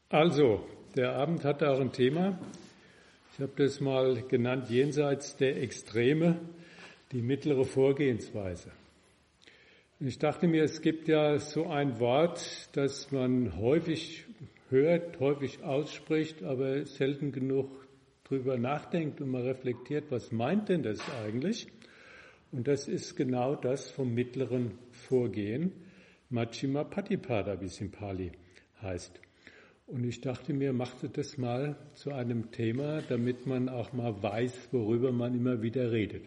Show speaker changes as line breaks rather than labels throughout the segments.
Also, der Abend hatte auch ein Thema. Ich habe das mal genannt, jenseits der Extreme, die mittlere Vorgehensweise. Und ich dachte mir, es gibt ja so ein Wort, das man häufig hört, häufig ausspricht, aber selten genug drüber nachdenkt und mal reflektiert, was meint denn das eigentlich? Und das ist genau das vom mittleren Vorgehen, Majjhima Patipada, wie es in Pali heißt. Und ich dachte mir, machte das mal zu einem Thema, damit man auch mal weiß, worüber man immer wieder redet.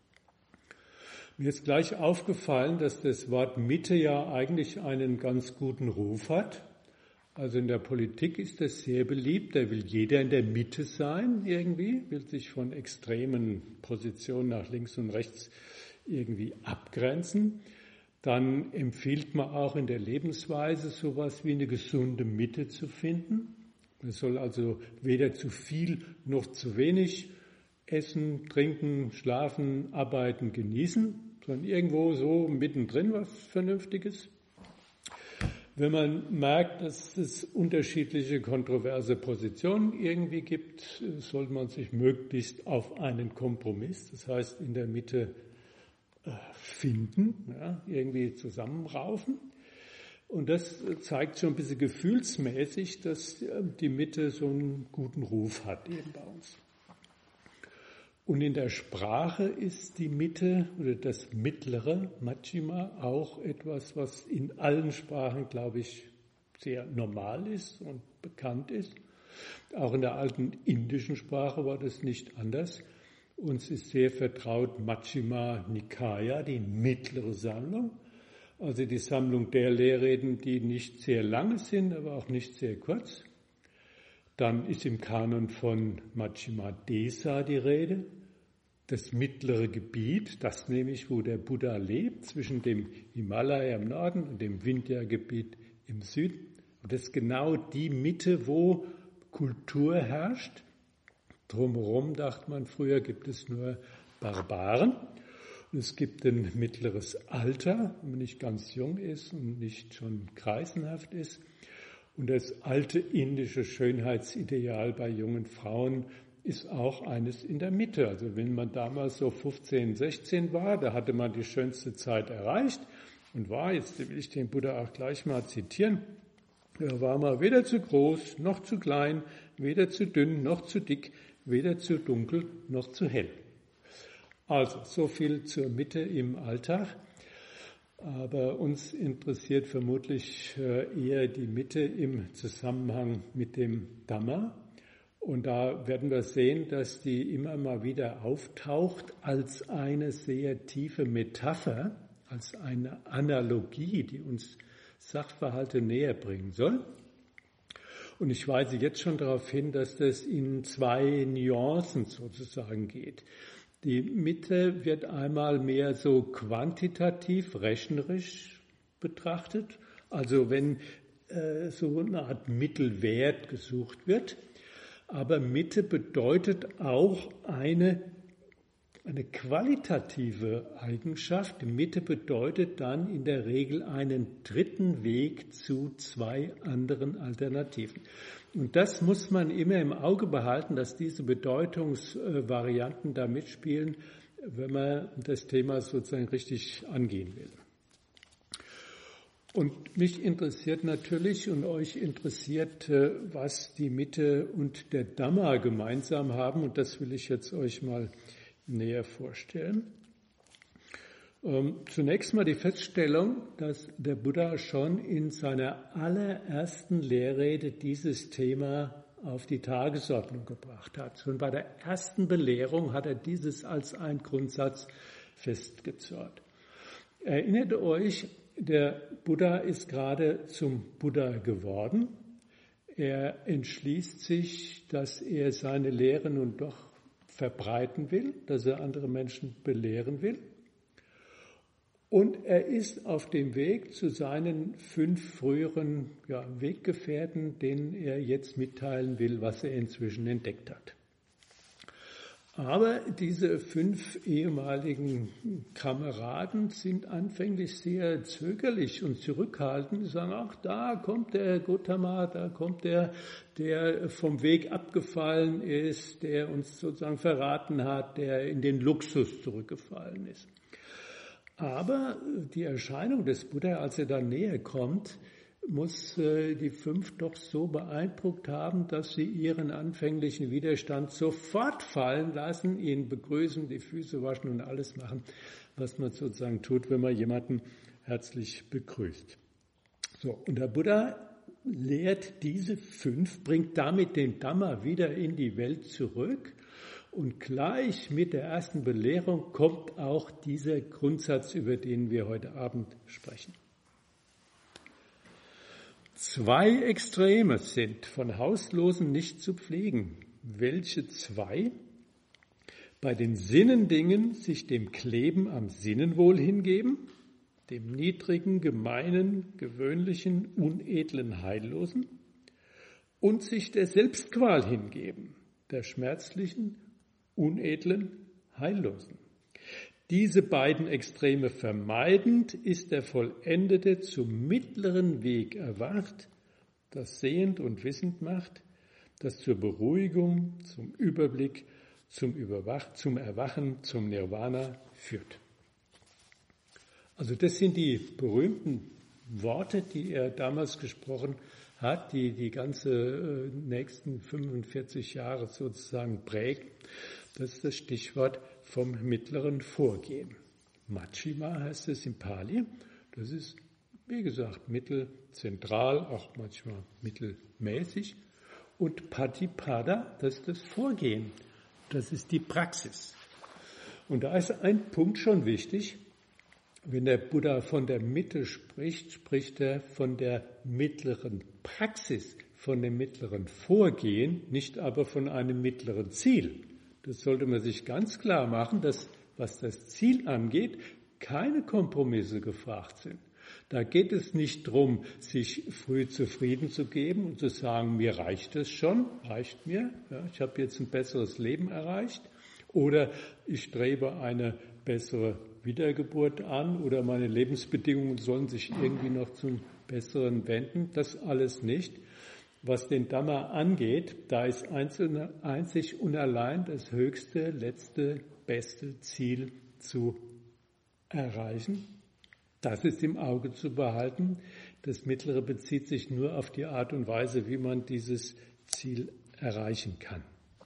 Mir ist gleich aufgefallen, dass das Wort Mitte ja eigentlich einen ganz guten Ruf hat. Also in der Politik ist das sehr beliebt, da will jeder in der Mitte sein irgendwie, will sich von extremen Positionen nach links und rechts irgendwie abgrenzen. Dann empfiehlt man auch in der Lebensweise sowas wie eine gesunde Mitte zu finden. Man soll also weder zu viel noch zu wenig essen, trinken, schlafen, arbeiten, genießen, sondern irgendwo so mittendrin was Vernünftiges. Wenn man merkt, dass es unterschiedliche kontroverse Positionen irgendwie gibt, sollte man sich möglichst auf einen Kompromiss, das heißt in der Mitte finden, ja, irgendwie zusammenraufen. Und das zeigt schon ein bisschen gefühlsmäßig, dass die Mitte so einen guten Ruf hat eben bei uns. Und in der Sprache ist die Mitte oder das Mittlere, Majjhima, auch etwas, was in allen Sprachen, glaube ich, sehr normal ist und bekannt ist. Auch in der alten indischen Sprache war das nicht anders. Uns ist sehr vertraut Majjhima Nikaya, die mittlere Sammlung, also die Sammlung der Lehrreden, die nicht sehr lange sind, aber auch nicht sehr kurz. Dann ist im Kanon von Majjhima Desa die Rede, das mittlere Gebiet, das nämlich, wo der Buddha lebt, zwischen dem Himalaya im Norden und dem Vindhya-Gebiet im Süden. Und das ist genau die Mitte, wo Kultur herrscht. Drumherum, dachte man früher, gibt es nur Barbaren. Und es gibt ein mittleres Alter, wenn man nicht ganz jung ist und nicht schon kreisenhaft ist. Und das alte indische Schönheitsideal bei jungen Frauen ist auch eines in der Mitte. Also wenn man damals so 15, 16 war, da hatte man die schönste Zeit erreicht und war, jetzt will ich den Buddha auch gleich mal zitieren, da war man weder zu groß noch zu klein, weder zu dünn noch zu dick, weder zu dunkel noch zu hell. Also so viel zur Mitte im Alltag. Aber uns interessiert vermutlich eher die Mitte im Zusammenhang mit dem Dhamma. Und da werden wir sehen, dass die immer mal wieder auftaucht als eine sehr tiefe Metapher, als eine Analogie, die uns Sachverhalte näher bringen soll. Und ich weise jetzt schon darauf hin, dass das in zwei Nuancen sozusagen geht. Die Mitte wird einmal mehr so quantitativ, rechnerisch betrachtet. Also wenn so eine Art Mittelwert gesucht wird. Aber Mitte bedeutet auch eine qualitative Eigenschaft. Mitte bedeutet dann in der Regel einen dritten Weg zu zwei anderen Alternativen. Und das muss man immer im Auge behalten, dass diese Bedeutungsvarianten da mitspielen, wenn man das Thema sozusagen richtig angehen will. Und mich interessiert natürlich und euch interessiert, was die Mitte und der Dhamma gemeinsam haben. Und das will ich jetzt euch mal näher vorstellen. Zunächst mal die Feststellung, dass der Buddha schon in seiner allerersten Lehrrede dieses Thema auf die Tagesordnung gebracht hat. Schon bei der ersten Belehrung hat er dieses als ein Grundsatz festgezurrt. Erinnert euch, der Buddha ist gerade zum Buddha geworden. Er entschließt sich, dass er seine Lehre nun doch verbreiten will, dass er andere Menschen belehren will. Und er ist auf dem Weg zu seinen 5 früheren Weggefährten, denen er jetzt mitteilen will, was er inzwischen entdeckt hat. Aber diese 5 ehemaligen Kameraden sind anfänglich sehr zögerlich und zurückhaltend. Sie sagen, ach, da kommt der Gautama, da kommt der vom Weg abgefallen ist, der uns sozusagen verraten hat, der in den Luxus zurückgefallen ist. Aber die Erscheinung des Buddha, als er da näher kommt, muss die 5 doch so beeindruckt haben, dass sie ihren anfänglichen Widerstand sofort fallen lassen, ihn begrüßen, die Füße waschen und alles machen, was man sozusagen tut, wenn man jemanden herzlich begrüßt. So, und der Buddha lehrt diese 5, bringt damit den Dhamma wieder in die Welt zurück. Und gleich mit der ersten Belehrung kommt auch dieser Grundsatz, über den wir heute Abend sprechen. 2 Extreme sind von Hauslosen nicht zu pflegen. Welche 2? Bei den Sinnendingen sich dem Kleben am Sinnenwohl hingeben, dem niedrigen, gemeinen, gewöhnlichen, unedlen, Heillosen, und sich der Selbstqual hingeben, der schmerzlichen, unedlen, Heillosen. Diese beiden Extreme vermeidend ist der Vollendete zum mittleren Weg erwacht, das sehend und wissend macht, das zur Beruhigung, zum Überblick, zum Erwachen, zum Nirvana führt. Also das sind die berühmten Worte, die er damals gesprochen hat, die die ganze nächsten 45 Jahre sozusagen prägen. Das ist das Stichwort vom mittleren Vorgehen. Majjhima heißt es in Pali. Das ist, wie gesagt, mittelzentral, auch manchmal mittelmäßig. Und Patipada, das ist das Vorgehen. Das ist die Praxis. Und da ist ein Punkt schon wichtig. Wenn der Buddha von der Mitte spricht, spricht er von der mittleren Praxis, von dem mittleren Vorgehen, nicht aber von einem mittleren Ziel. Das sollte man sich ganz klar machen, dass, was das Ziel angeht, keine Kompromisse gefragt sind. Da geht es nicht darum, sich früh zufrieden zu geben und zu sagen, mir reicht es schon, reicht mir, ja, ich habe jetzt ein besseres Leben erreicht, oder ich strebe eine bessere Wiedergeburt an oder meine Lebensbedingungen sollen sich irgendwie noch zum Besseren wenden. Das alles nicht. Was den Dhamma angeht, da ist einzig und allein das höchste, letzte, beste Ziel zu erreichen. Das ist im Auge zu behalten. Das Mittlere bezieht sich nur auf die Art und Weise, wie man dieses Ziel erreichen kann.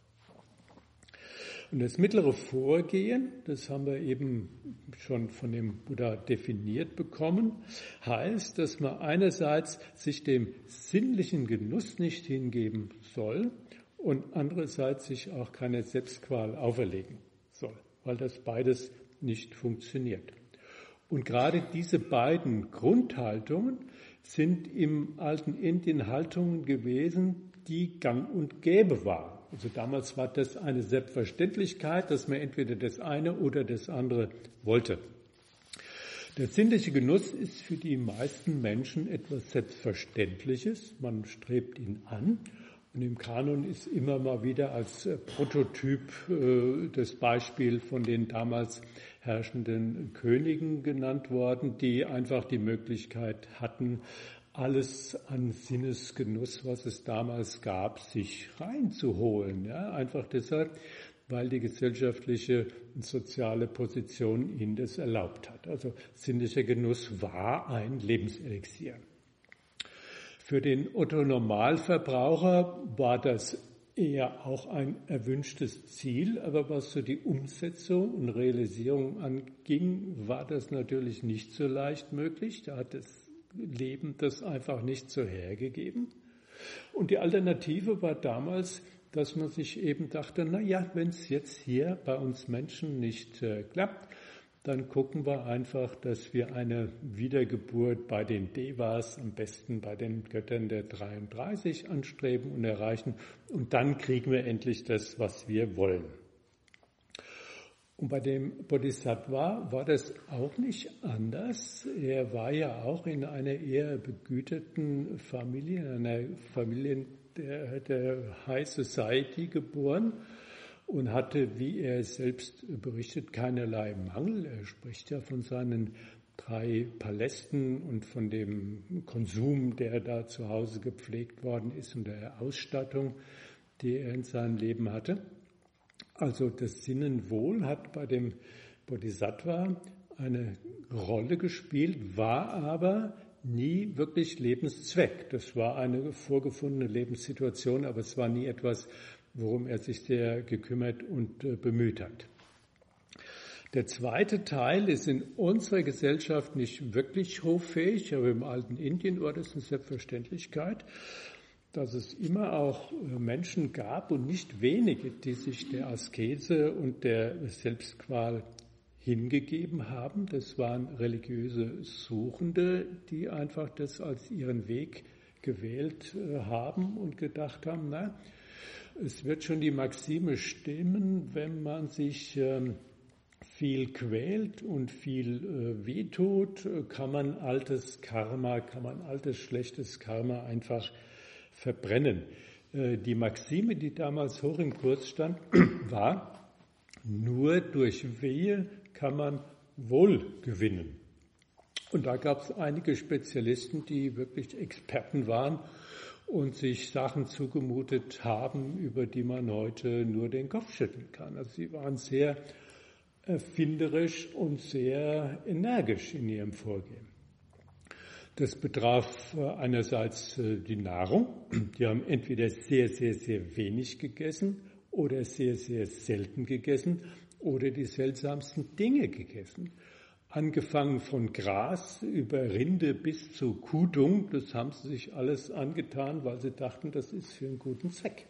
Und das mittlere Vorgehen, das haben wir eben schon von dem Buddha definiert bekommen, heißt, dass man einerseits sich dem sinnlichen Genuss nicht hingeben soll und andererseits sich auch keine Selbstqual auferlegen soll, weil das beides nicht funktioniert. Und gerade diese beiden Grundhaltungen sind im alten Indien Haltungen gewesen, die gang und gäbe waren. Also damals war das eine Selbstverständlichkeit, dass man entweder das eine oder das andere wollte. Der sinnliche Genuss ist für die meisten Menschen etwas Selbstverständliches. Man strebt ihn an. Und im Kanon ist immer mal wieder als Prototyp das Beispiel von den damals herrschenden Königen genannt worden, die einfach die Möglichkeit hatten, alles an Sinnesgenuss, was es damals gab, sich reinzuholen. Ja, einfach deshalb, weil die gesellschaftliche und soziale Position ihnen das erlaubt hat. Also sinnlicher Genuss war ein Lebenselixier. Für den Otto-Normalverbraucher war das eher auch ein erwünschtes Ziel, aber was so die Umsetzung und Realisierung anging, war das natürlich nicht so leicht möglich. Da hat das Leben das einfach nicht so hergegeben. Und die Alternative war damals, dass man sich eben dachte, na ja, wenn es jetzt hier bei uns Menschen nicht klappt, dann gucken wir einfach, dass wir eine Wiedergeburt bei den Devas, am besten bei den Göttern der 33 anstreben und erreichen. Und dann kriegen wir endlich das, was wir wollen. Und bei dem Bodhisattva war das auch nicht anders. Er war ja auch in einer eher begüterten Familie, in einer Familie der High Society geboren. und hatte, wie er selbst berichtet, keinerlei Mangel. Er spricht ja von seinen 3 Palästen und von dem Konsum, der da zu Hause gepflegt worden ist und der Ausstattung, die er in seinem Leben hatte. Also das Sinnenwohl hat bei dem Bodhisattva eine Rolle gespielt, war aber nie wirklich Lebenszweck. Das war eine vorgefundene Lebenssituation, aber es war nie etwas, worum er sich sehr gekümmert und bemüht hat. Der zweite Teil ist in unserer Gesellschaft nicht wirklich hoffähig, aber im alten Indien war das eine Selbstverständlichkeit, dass es immer auch Menschen gab und nicht wenige, die sich der Askese und der Selbstqual hingegeben haben. Das waren religiöse Suchende, die einfach das als ihren Weg gewählt haben und gedacht haben, na, es wird schon die Maxime stimmen, wenn man sich viel quält und viel wehtut, kann man altes schlechtes Karma einfach verbrennen. Die Maxime, die damals hoch im Kurs stand, war, nur durch Wehe kann man Wohl gewinnen. Und da gab es einige Spezialisten, die wirklich Experten waren und sich Sachen zugemutet haben, über die man heute nur den Kopf schütteln kann. Also sie waren sehr erfinderisch und sehr energisch in ihrem Vorgehen. Das betraf einerseits die Nahrung. Die haben entweder sehr, sehr, sehr wenig gegessen oder sehr, sehr selten gegessen oder die seltsamsten Dinge gegessen. Angefangen von Gras über Rinde bis zu Kudung, das haben sie sich alles angetan, weil sie dachten, das ist für einen guten Zweck.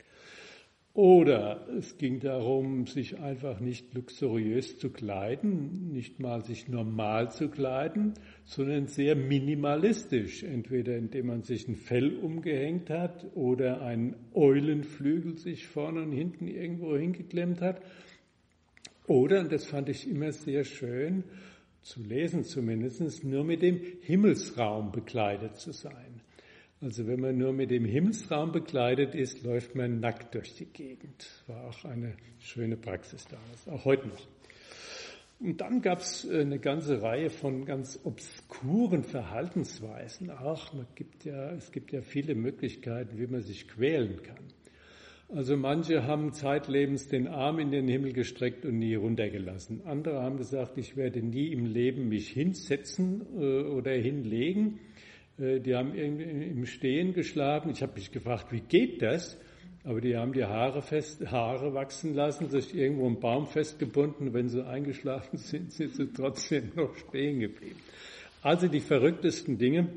Oder es ging darum, sich einfach nicht luxuriös zu kleiden, nicht mal sich normal zu kleiden, sondern sehr minimalistisch, entweder indem man sich ein Fell umgehängt hat oder einen Eulenflügel sich vorne und hinten irgendwo hingeklemmt hat. Oder, und das fand ich immer sehr schön, zu lesen zumindest, nur mit dem Himmelsraum bekleidet zu sein. Also wenn man nur mit dem Himmelsraum bekleidet ist, läuft man nackt durch die Gegend. War auch eine schöne Praxis damals, auch heute noch. Und dann gab es eine ganze Reihe von ganz obskuren Verhaltensweisen. Es gibt ja viele Möglichkeiten, wie man sich quälen kann. Also manche haben zeitlebens den Arm in den Himmel gestreckt und nie runtergelassen. Andere haben gesagt, ich werde nie im Leben mich hinsetzen oder hinlegen. Die haben irgendwie im Stehen geschlafen. Ich habe mich gefragt, wie geht das? Aber die haben die Haare wachsen lassen, sich irgendwo am Baum festgebunden. Wenn sie eingeschlafen sind, sind sie trotzdem noch stehen geblieben. Also die verrücktesten Dinge.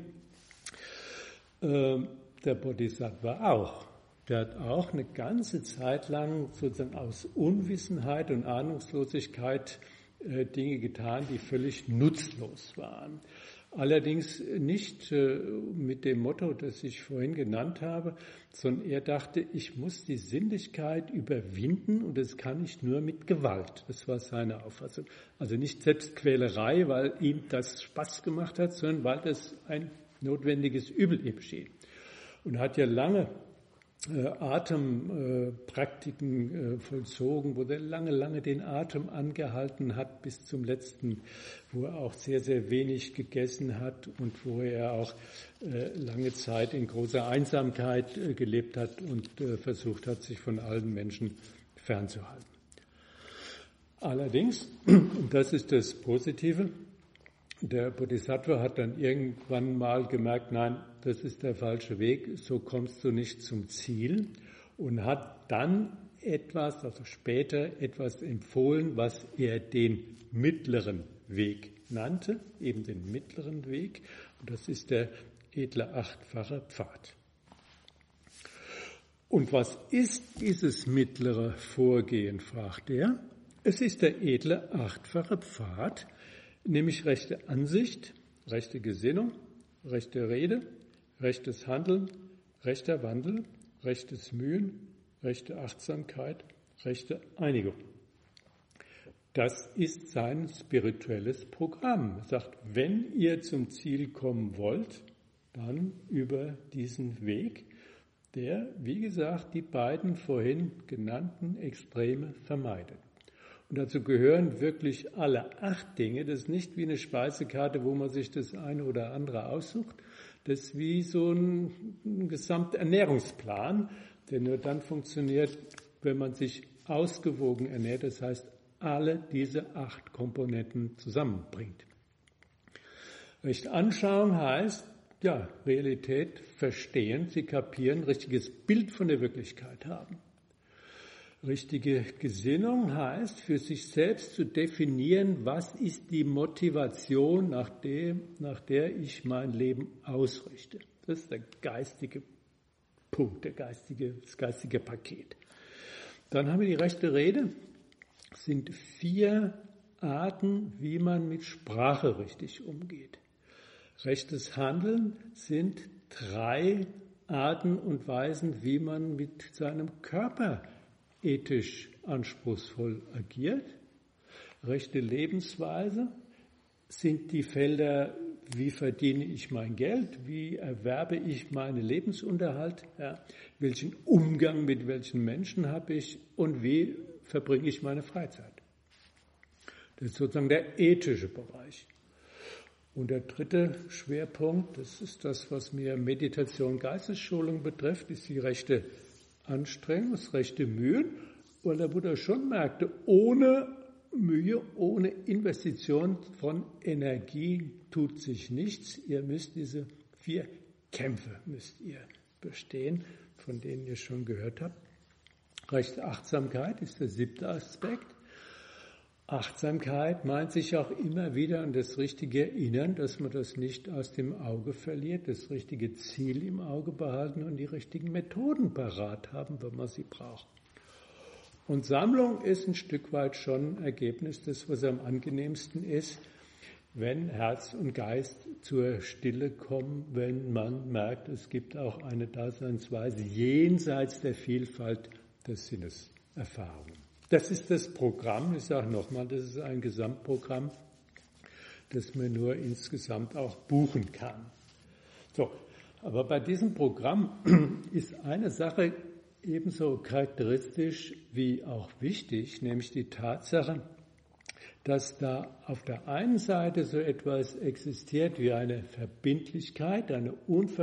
Der Bodhisattva auch. Der hat auch eine ganze Zeit lang sozusagen aus Unwissenheit und Ahnungslosigkeit Dinge getan, die völlig nutzlos waren. Allerdings nicht mit dem Motto, das ich vorhin genannt habe, sondern er dachte, ich muss die Sinnlichkeit überwinden und das kann ich nur mit Gewalt. Das war seine Auffassung. Also nicht Selbstquälerei, weil ihm das Spaß gemacht hat, sondern weil das ein notwendiges Übel ihm schien. Und hat ja lange Atempraktiken vollzogen, wo er lange den Atem angehalten hat bis zum letzten, wo er auch sehr, sehr wenig gegessen hat und wo er auch lange Zeit in großer Einsamkeit gelebt hat und versucht hat, sich von allen Menschen fernzuhalten. Allerdings, und das ist das Positive, der Bodhisattva hat dann irgendwann mal gemerkt, nein, das ist der falsche Weg, so kommst du nicht zum Ziel und hat dann später etwas empfohlen, was er den mittleren Weg nannte, eben den mittleren Weg, und das ist der edle 8-fache Pfad. Und was ist dieses mittlere Vorgehen, fragt er. Es ist der edle 8-fache Pfad, nämlich rechte Ansicht, rechte Gesinnung, rechte Rede, rechtes Handeln, rechter Wandel, rechtes Mühen, rechte Achtsamkeit, rechte Einigung. Das ist sein spirituelles Programm. Er sagt, wenn ihr zum Ziel kommen wollt, dann über diesen Weg. der, wie gesagt, die beiden vorhin genannten Extreme vermeidet. Und dazu gehören wirklich alle 8 Dinge. Das ist nicht wie eine Speisekarte, wo man sich das eine oder andere aussucht. Das ist wie so ein Gesamternährungsplan, der nur dann funktioniert, wenn man sich ausgewogen ernährt. Das heißt, alle diese 8 Komponenten zusammenbringt. Recht Anschauung heißt, ja, Realität verstehen, sie kapieren, richtiges Bild von der Wirklichkeit haben. Richtige Gesinnung heißt, für sich selbst zu definieren, was ist die Motivation, nach der ich mein Leben ausrichte. Das ist der geistige Punkt, das geistige Paket. Dann haben wir die rechte Rede. Es sind 4 Arten, wie man mit Sprache richtig umgeht. Rechtes Handeln sind 3 Arten und Weisen, wie man mit seinem Körper ethisch anspruchsvoll agiert. Rechte Lebensweise sind die Felder, wie verdiene ich mein Geld, wie erwerbe ich meinen Lebensunterhalt, ja, welchen Umgang mit welchen Menschen habe ich und wie verbringe ich meine Freizeit. Das ist sozusagen der ethische Bereich. Und der 3. Schwerpunkt, das ist das, was mir Meditation, Geistesschulung betrifft, ist die rechte Anstrengung, das rechte Mühen, weil der Buddha schon merkte, ohne Mühe, ohne Investition von Energie tut sich nichts. Ihr müsst diese 4 Kämpfe bestehen, von denen ihr schon gehört habt. Rechte Achtsamkeit ist der 7. Aspekt. Achtsamkeit meint sich auch immer wieder an das richtige Erinnern, dass man das nicht aus dem Auge verliert, das richtige Ziel im Auge behalten und die richtigen Methoden parat haben, wenn man sie braucht. Und Sammlung ist ein Stück weit schon Ergebnis des, was am angenehmsten ist, wenn Herz und Geist zur Stille kommen, wenn man merkt, es gibt auch eine Daseinsweise jenseits der Vielfalt der Sinneserfahrungen. Das ist das Programm, ich sage nochmal, das ist ein Gesamtprogramm, das man nur insgesamt auch buchen kann. So, aber bei diesem Programm ist eine Sache ebenso charakteristisch wie auch wichtig, nämlich die Tatsache, dass da auf der einen Seite so etwas existiert wie eine Verbindlichkeit, eine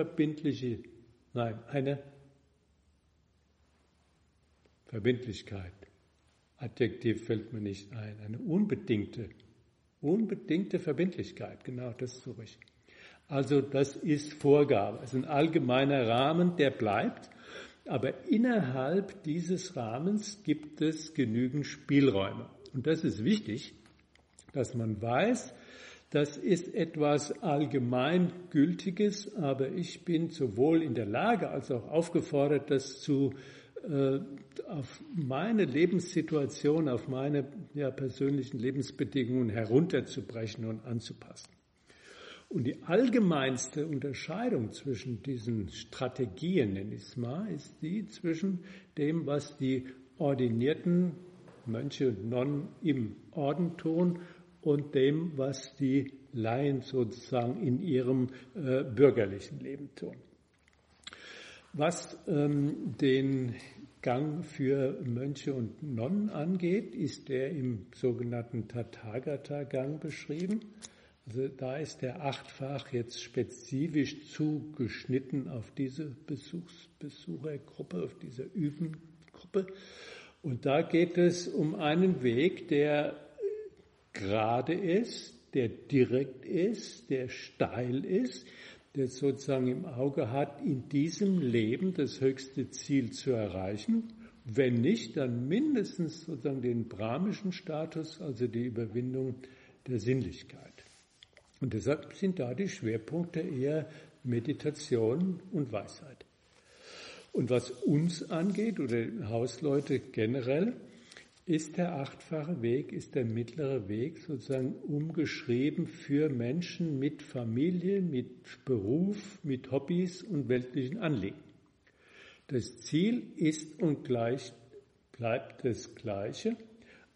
Verbindlichkeit. Adjektiv fällt mir nicht ein. Eine unbedingte Verbindlichkeit, genau das suche ich. Also das ist Vorgabe, es ist ein allgemeiner Rahmen, der bleibt, aber innerhalb dieses Rahmens gibt es genügend Spielräume. Und das ist wichtig, dass man weiß, das ist etwas Allgemeingültiges, aber ich bin sowohl in der Lage als auch aufgefordert, das auf meine Lebenssituation, auf meine persönlichen Lebensbedingungen herunterzubrechen und anzupassen. Und die allgemeinste Unterscheidung zwischen diesen Strategien, nenne ich es mal, ist die zwischen dem, was die ordinierten Mönche und Nonnen im Orden tun und dem, was die Laien sozusagen in ihrem bürgerlichen Leben tun. Was den Gang für Mönche und Nonnen angeht, ist der im sogenannten Tathagata-Gang beschrieben. Also da ist der Achtfach jetzt spezifisch zugeschnitten auf diese Besuchergruppe, auf diese Übengruppe. Und da geht es um einen Weg, der gerade ist, der direkt ist, der steil ist, der sozusagen im Auge hat, in diesem Leben das höchste Ziel zu erreichen. Wenn nicht, dann mindestens sozusagen den brahmischen Status, also die Überwindung der Sinnlichkeit. Und deshalb sind da die Schwerpunkte eher Meditation und Weisheit. Und was uns angeht, oder Hausleute generell, ist der achtfache Weg, ist der mittlere Weg sozusagen umgeschrieben für Menschen mit Familie, mit Beruf, mit Hobbys und weltlichen Anliegen. Das Ziel ist und bleibt das Gleiche,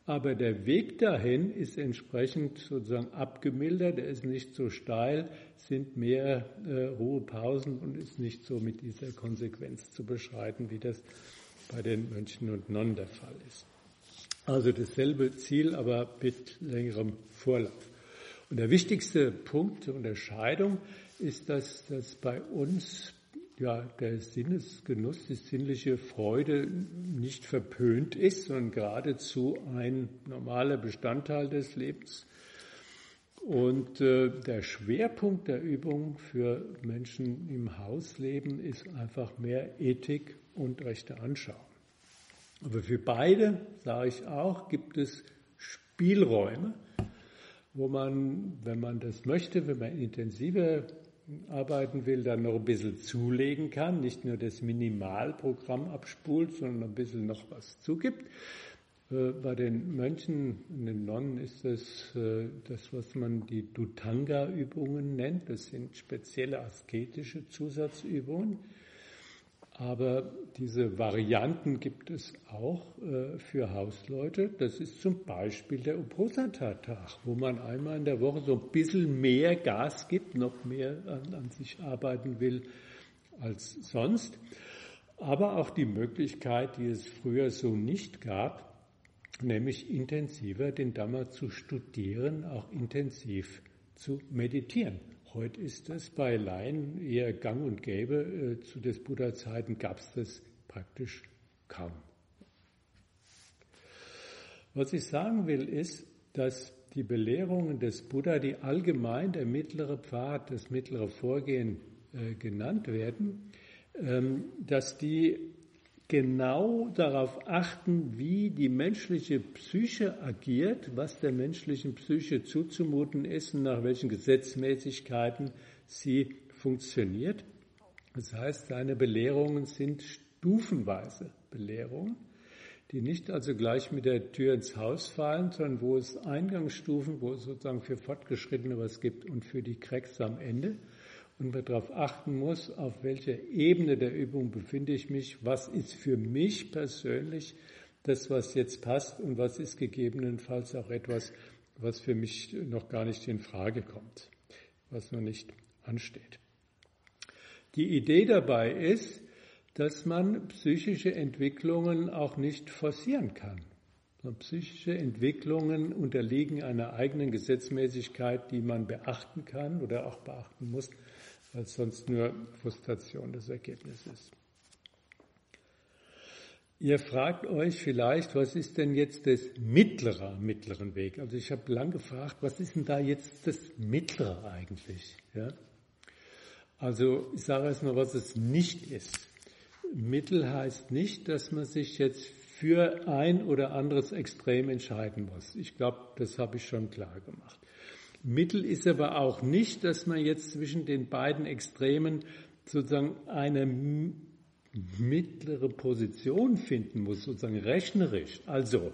aber der Weg dahin ist entsprechend sozusagen abgemildert, er ist nicht so steil, sind mehr Ruhepausen und ist nicht so mit dieser Konsequenz zu beschreiten, wie das bei den Mönchen und Nonnen der Fall ist. Also dasselbe Ziel, aber mit längerem Vorlauf. Und der wichtigste Punkt der Unterscheidung ist, dass bei uns der Sinnesgenuss, die sinnliche Freude nicht verpönt ist, sondern geradezu ein normaler Bestandteil des Lebens. Und der Schwerpunkt der Übung für Menschen im Hausleben ist einfach mehr Ethik und rechte Anschauung. Aber für beide, sage ich auch, gibt es Spielräume, wo man, wenn man das möchte, wenn man intensiver arbeiten will, dann noch ein bisschen zulegen kann, nicht nur das Minimalprogramm abspult, sondern ein bisschen noch was zugibt. Bei den Mönchen und den Nonnen ist das, was man die Dhutanga-Übungen nennt. Das sind spezielle asketische Zusatzübungen. Aber diese Varianten gibt es auch für Hausleute. Das ist zum Beispiel der Uposatha-Tag, wo man einmal in der Woche so ein bisschen mehr Gas gibt, noch mehr an sich arbeiten will als sonst. Aber auch die Möglichkeit, die es früher so nicht gab, nämlich intensiver den Dhamma zu studieren, auch intensiv zu meditieren. Heute ist das bei Laien eher gang und gäbe. Zu des Buddha-Zeiten gab es das praktisch kaum. Was ich sagen will, ist, dass die Belehrungen des Buddha, die allgemein der mittlere Pfad, das mittlere Vorgehen genannt werden, dass die genau darauf achten, wie die menschliche Psyche agiert, was der menschlichen Psyche zuzumuten ist und nach welchen Gesetzmäßigkeiten sie funktioniert. Das heißt, seine Belehrungen sind stufenweise Belehrungen, die nicht also gleich mit der Tür ins Haus fallen, sondern wo es Eingangsstufen, wo es sozusagen für Fortgeschrittene was gibt und für die Cracks am Ende. Und man darauf achten muss, auf welcher Ebene der Übung befinde ich mich, was ist für mich persönlich das, was jetzt passt und was ist gegebenenfalls auch etwas, was für mich noch gar nicht in Frage kommt, was noch nicht ansteht. Die Idee dabei ist, dass man psychische Entwicklungen auch nicht forcieren kann. Psychische Entwicklungen unterliegen einer eigenen Gesetzmäßigkeit, die man beachten kann oder auch beachten muss, weil sonst nur Frustration das Ergebnis ist. Ihr fragt euch vielleicht, was ist denn jetzt das mittleren Weg? Also ich habe lang gefragt, was ist denn da jetzt das Mittlere eigentlich? Ja? Also ich sage erstmal, was es nicht ist. Mittel heißt nicht, dass man sich jetzt für ein oder anderes Extrem entscheiden muss. Ich glaube, das habe ich schon klar gemacht. Mittel ist aber auch nicht, dass man jetzt zwischen den beiden Extremen sozusagen eine mittlere Position finden muss, sozusagen rechnerisch. Also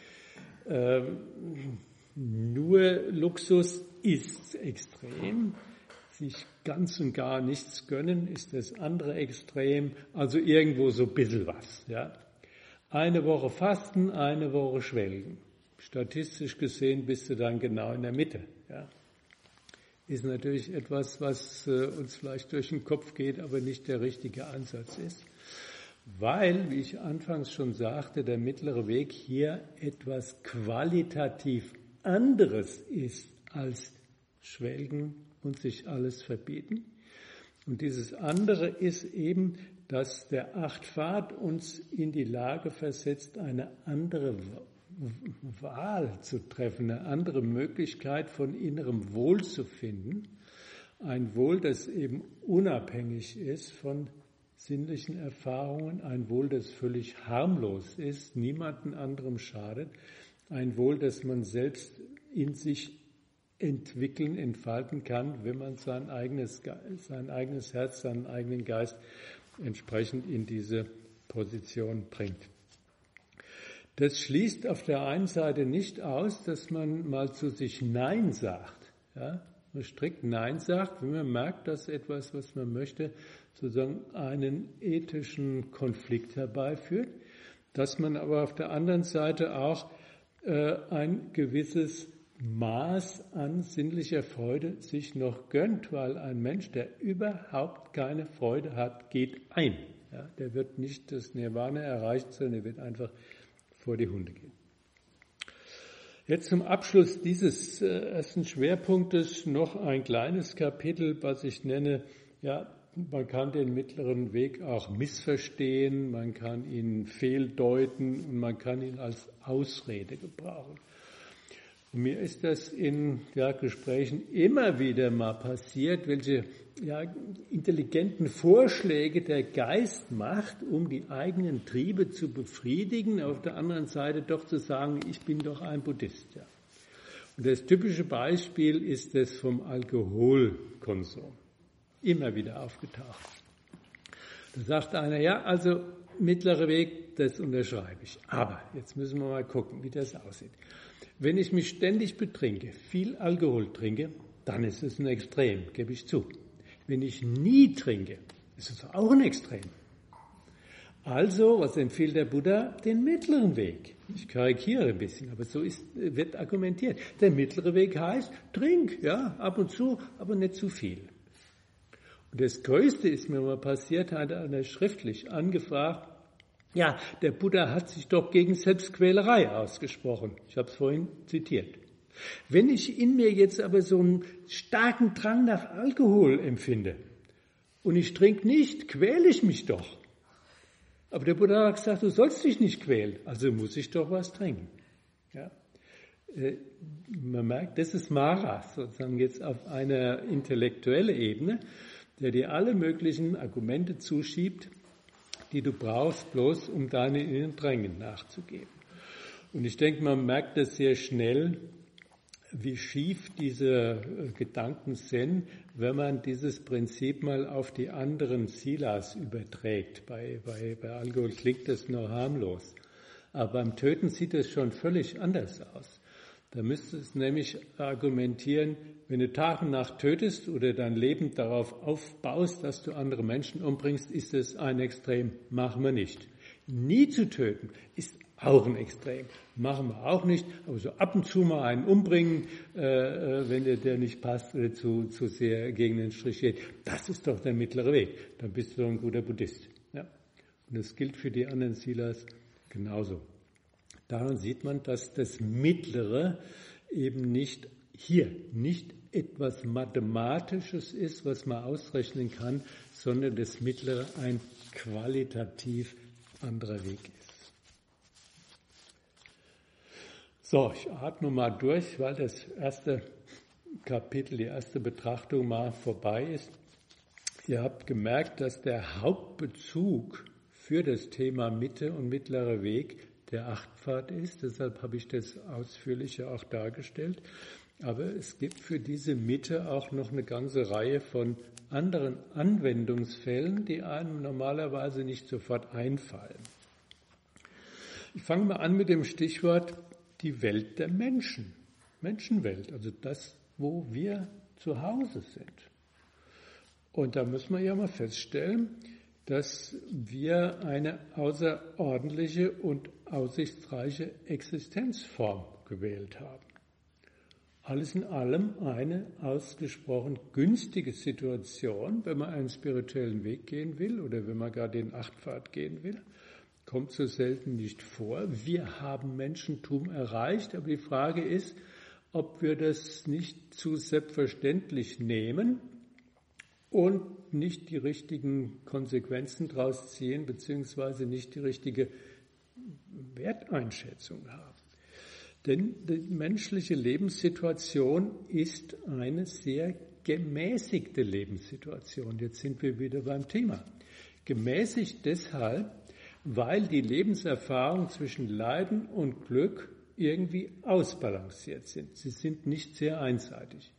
nur Luxus ist extrem, sich ganz und gar nichts gönnen ist das andere Extrem, also irgendwo so ein bisschen was. Ja. Eine Woche Fasten, eine Woche Schwelgen. Statistisch gesehen bist du dann genau in der Mitte. Ja. Ist natürlich etwas, was uns vielleicht durch den Kopf geht, aber nicht der richtige Ansatz ist. Weil, wie ich anfangs schon sagte, der mittlere Weg hier etwas qualitativ anderes ist als Schwelgen und sich alles verbieten. Und dieses andere ist eben, dass der Achtpfad uns in die Lage versetzt, eine andere Wahl zu treffen, eine andere Möglichkeit von innerem Wohl zu finden. Ein Wohl, das eben unabhängig ist von sinnlichen Erfahrungen, ein Wohl, das völlig harmlos ist, niemandem anderem schadet, ein Wohl, das man selbst in sich entwickeln, entfalten kann, wenn man sein eigenes Herz, seinen eigenen Geist entsprechend in diese Position bringt. Das schließt auf der einen Seite nicht aus, dass man mal zu sich Nein sagt. Ja? Man strikt Nein sagt, wenn man merkt, dass etwas, was man möchte, sozusagen einen ethischen Konflikt herbeiführt. Dass man aber auf der anderen Seite auch ein gewisses Maß an sinnlicher Freude sich noch gönnt, weil ein Mensch, der überhaupt keine Freude hat, geht ein. Ja, der wird nicht das Nirvana erreichen, sondern er wird einfach vor die Hunde gehen. Jetzt zum Abschluss dieses ersten Schwerpunktes noch ein kleines Kapitel, was ich nenne, ja, man kann den mittleren Weg auch missverstehen, man kann ihn fehldeuten und man kann ihn als Ausrede gebrauchen. Und mir ist das in Gesprächen immer wieder mal passiert, welche intelligenten Vorschläge der Geist macht, um die eigenen Triebe zu befriedigen, auf der anderen Seite doch zu sagen, ich bin doch ein Buddhist. Ja. Und das typische Beispiel ist das vom Alkoholkonsum. Immer wieder aufgetaucht. Da sagt einer, ja, also mittlerer Weg, das unterschreibe ich. Aber jetzt müssen wir mal gucken, wie das aussieht. Wenn ich mich ständig betrinke, viel Alkohol trinke, dann ist es ein Extrem, gebe ich zu. Wenn ich nie trinke, ist es auch ein Extrem. Also, was empfiehlt der Buddha? Den mittleren Weg. Ich karikiere ein bisschen, aber so wird argumentiert. Der mittlere Weg heißt, trink, ja, ab und zu, aber nicht zu viel. Und das Größte ist mir mal passiert, hat einer schriftlich angefragt, ja, der Buddha hat sich doch gegen Selbstquälerei ausgesprochen. Ich habe es vorhin zitiert. Wenn ich in mir jetzt aber so einen starken Drang nach Alkohol empfinde und ich trinke nicht, quäle ich mich doch. Aber der Buddha hat gesagt, du sollst dich nicht quälen, also muss ich doch was trinken. Ja. Man merkt, das ist Mara, sozusagen jetzt auf einer intellektuellen Ebene, der dir alle möglichen Argumente zuschiebt, die du brauchst, bloß um deinen inneren Drängen nachzugeben. Und ich denke, man merkt das sehr schnell, wie schief diese Gedanken sind, wenn man dieses Prinzip mal auf die anderen Silas überträgt. Bei Alkohol klingt das nur harmlos. Aber beim Töten sieht es schon völlig anders aus. Da müsste es nämlich argumentieren, wenn du Tag und Nacht tötest oder dein Leben darauf aufbaust, dass du andere Menschen umbringst, ist es ein Extrem. Machen wir nicht. Nie zu töten ist auch ein Extrem. Machen wir auch nicht, aber so ab und zu mal einen umbringen, wenn der nicht passt oder zu sehr gegen den Strich geht, das ist doch der mittlere Weg. Dann bist du doch ein guter Buddhist. Ja? Und das gilt für die anderen Silas genauso. Daran sieht man, dass das Mittlere eben nicht etwas Mathematisches ist, was man ausrechnen kann, sondern das Mittlere ein qualitativ anderer Weg ist. So, ich atme mal durch, weil das erste Kapitel, die erste Betrachtung mal vorbei ist. Ihr habt gemerkt, dass der Hauptbezug für das Thema Mitte und mittlerer Weg der Achtpfad ist, deshalb habe ich das ausführlicher auch dargestellt. Aber es gibt für diese Mitte auch noch eine ganze Reihe von anderen Anwendungsfällen, die einem normalerweise nicht sofort einfallen. Ich fange mal an mit dem Stichwort die Welt der Menschen, Menschenwelt, also das, wo wir zu Hause sind. Und da müssen wir ja mal feststellen, dass wir eine außerordentliche und aussichtsreiche Existenzform gewählt haben. Alles in allem eine ausgesprochen günstige Situation, wenn man einen spirituellen Weg gehen will oder wenn man gar den Achtpfad gehen will. Kommt so selten nicht vor. Wir haben Menschentum erreicht, aber die Frage ist, ob wir das nicht zu selbstverständlich nehmen und nicht die richtigen Konsequenzen daraus ziehen, beziehungsweise nicht die richtige Werteinschätzung haben. Denn die menschliche Lebenssituation ist eine sehr gemäßigte Lebenssituation. Jetzt sind wir wieder beim Thema. Gemäßigt deshalb, weil die Lebenserfahrung zwischen Leiden und Glück irgendwie ausbalanciert sind. Sie sind nicht sehr einseitig.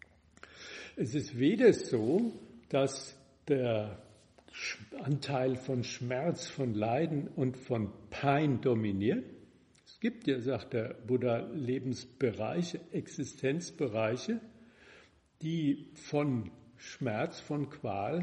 Es ist weder so, dass der Anteil von Schmerz, von Leiden und von Pein dominiert. Es gibt ja, sagt der Buddha, Lebensbereiche, Existenzbereiche, die von Schmerz, von Qual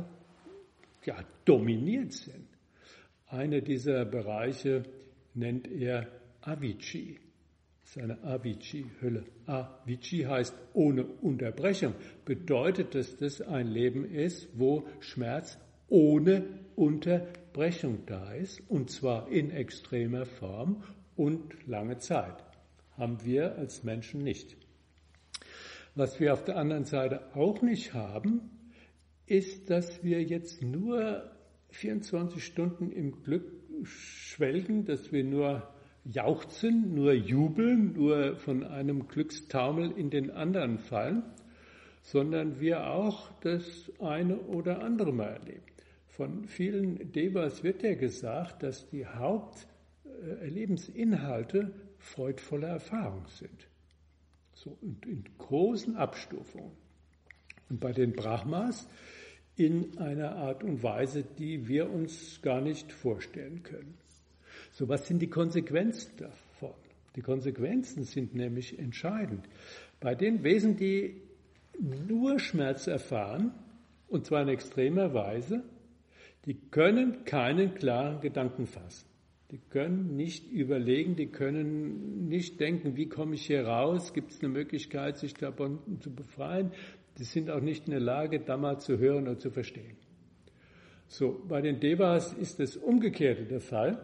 dominiert sind. Einer dieser Bereiche nennt er Avicii. Das ist eine Avicii-Hölle. Avicii heißt ohne Unterbrechung. Bedeutet, dass das ein Leben ist, wo Schmerz ohne Unterbrechung da ist, und zwar in extremer Form und lange Zeit. Haben wir als Menschen nicht. Was wir auf der anderen Seite auch nicht haben, ist, dass wir jetzt nur 24 Stunden im Glück schwelgen, dass wir nur jauchzen, nur jubeln, nur von einem Glückstaumel in den anderen fallen, sondern wir auch das eine oder andere mal erleben. Von vielen Devas wird ja gesagt, dass die Haupterlebensinhalte freudvolle Erfahrungen sind. So in großen Abstufungen. Und bei den Brahmas in einer Art und Weise, die wir uns gar nicht vorstellen können. So, was sind die Konsequenzen davon? Die Konsequenzen sind nämlich entscheidend. Bei den Wesen, die nur Schmerz erfahren, und zwar in extremer Weise, die können keinen klaren Gedanken fassen. Die können nicht überlegen, die können nicht denken, wie komme ich hier raus, gibt es eine Möglichkeit, sich davon zu befreien. Die sind auch nicht in der Lage, Dhamma zu hören oder zu verstehen. So, bei den Devas ist das Umgekehrte der Fall.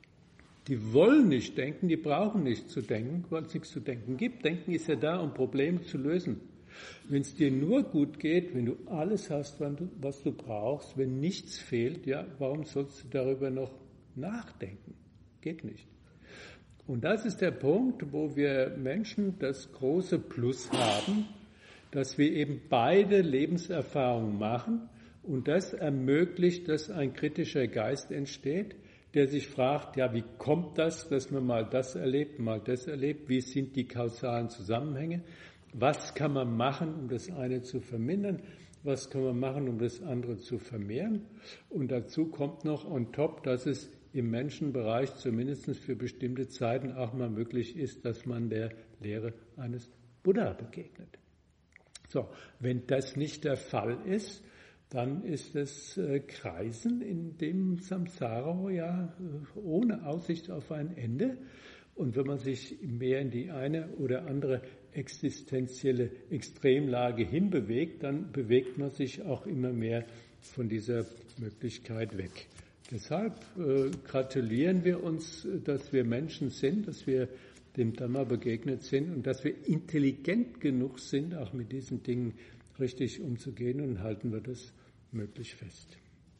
Die wollen nicht denken, die brauchen nicht zu denken, weil es nichts zu denken gibt. Denken ist ja da, um Probleme zu lösen. Wenn es dir nur gut geht, wenn du alles hast, was du brauchst, wenn nichts fehlt, ja, warum sollst du darüber noch nachdenken? Geht nicht. Und das ist der Punkt, wo wir Menschen das große Plus haben, dass wir eben beide Lebenserfahrungen machen und das ermöglicht, dass ein kritischer Geist entsteht, der sich fragt, ja, wie kommt das, dass man mal das erlebt, mal das erlebt, wie sind die kausalen Zusammenhänge, was kann man machen, um das eine zu vermindern, was kann man machen, um das andere zu vermehren, und dazu kommt noch on top, dass es im Menschenbereich zumindest für bestimmte Zeiten auch mal möglich ist, dass man der Lehre eines Buddha begegnet. So, wenn das nicht der Fall ist, dann ist es Kreisen in dem Samsara ja ohne Aussicht auf ein Ende. Und wenn man sich mehr in die eine oder andere existenzielle Extremlage hinbewegt, dann bewegt man sich auch immer mehr von dieser Möglichkeit weg. Deshalb gratulieren wir uns, dass wir Menschen sind, dass wir dem Dhamma begegnet sind und dass wir intelligent genug sind, auch mit diesen Dingen richtig umzugehen, und halten wir das möglich fest.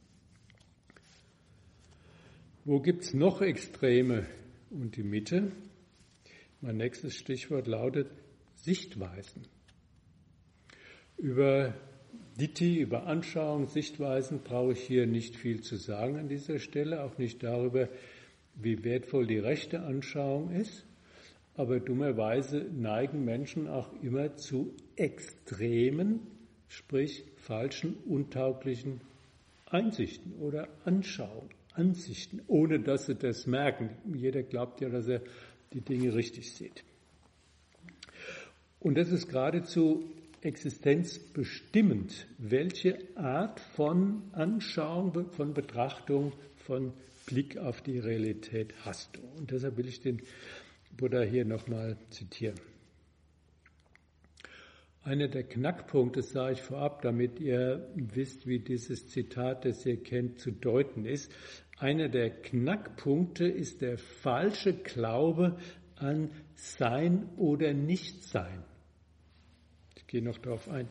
Wo gibt es noch Extreme und die Mitte? Mein nächstes Stichwort lautet Sichtweisen. Über Ditti, über Anschauung, Sichtweisen brauche ich hier nicht viel zu sagen an dieser Stelle, auch nicht darüber, wie wertvoll die rechte Anschauung ist. Aber dummerweise neigen Menschen auch immer zu extremen, sprich falschen, untauglichen Einsichten oder Ansichten, ohne dass sie das merken. Jeder glaubt ja, dass er die Dinge richtig sieht. Und das ist geradezu existenzbestimmend, welche Art von Anschauung, von Betrachtung, von Blick auf die Realität hast du. Und deshalb will ich den Buddha hier nochmal zitieren. Einer der Knackpunkte, sage ich vorab, damit ihr wisst, wie dieses Zitat, das ihr kennt, zu deuten ist. Einer der Knackpunkte ist der falsche Glaube an Sein oder Nichtsein. Ich gehe noch darauf ein.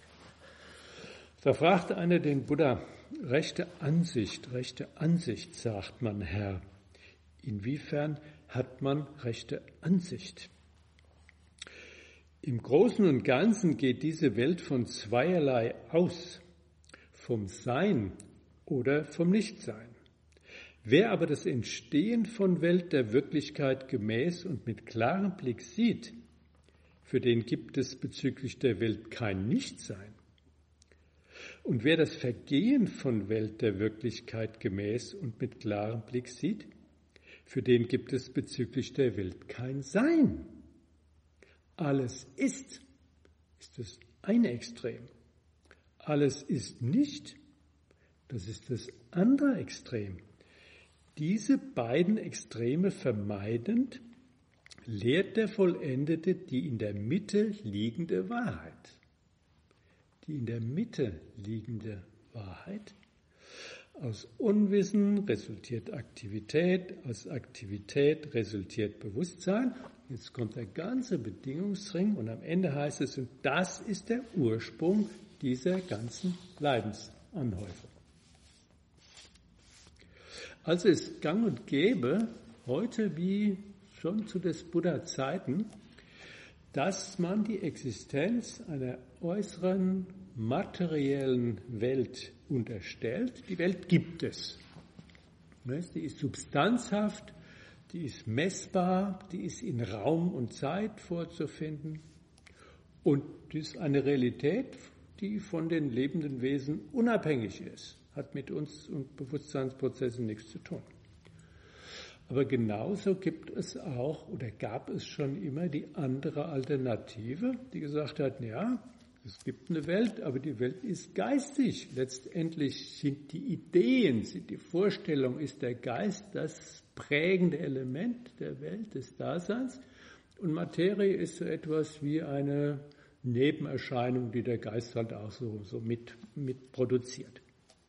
Da fragte einer den Buddha, rechte Ansicht, sagt man, Herr. Inwiefern hat man rechte Ansicht? Im Großen und Ganzen geht diese Welt von zweierlei aus, vom Sein oder vom Nichtsein. Wer aber das Entstehen von Welt der Wirklichkeit gemäß und mit klarem Blick sieht, für den gibt es bezüglich der Welt kein Nichtsein. Und wer das Vergehen von Welt der Wirklichkeit gemäß und mit klarem Blick sieht, für den gibt es bezüglich der Welt kein Sein. Alles ist das eine Extrem. Alles ist nicht, das ist das andere Extrem. Diese beiden Extreme vermeidend, lehrt der Vollendete die in der Mitte liegende Wahrheit. Die in der Mitte liegende Wahrheit. Aus Unwissen resultiert Aktivität, aus Aktivität resultiert Bewusstsein. Jetzt kommt der ganze Bedingungsring und am Ende heißt es, und das ist der Ursprung dieser ganzen Leidensanhäufung. Also ist gang und gäbe, heute wie schon zu des Buddha-Zeiten, dass man die Existenz einer äußeren materiellen Welt unterstellt. Die Welt gibt es. Die ist substanzhaft, die ist messbar, die ist in Raum und Zeit vorzufinden und die ist eine Realität, die von den lebenden Wesen unabhängig ist, hat mit uns und Bewusstseinsprozessen nichts zu tun. Aber genauso gibt es auch oder gab es schon immer die andere Alternative, die gesagt hat, ja, es gibt eine Welt, aber die Welt ist geistig. Letztendlich sind die Ideen, sind die Vorstellung, ist der Geist das prägende Element der Welt, des Daseins. Und Materie ist so etwas wie eine Nebenerscheinung, die der Geist halt auch so mit produziert.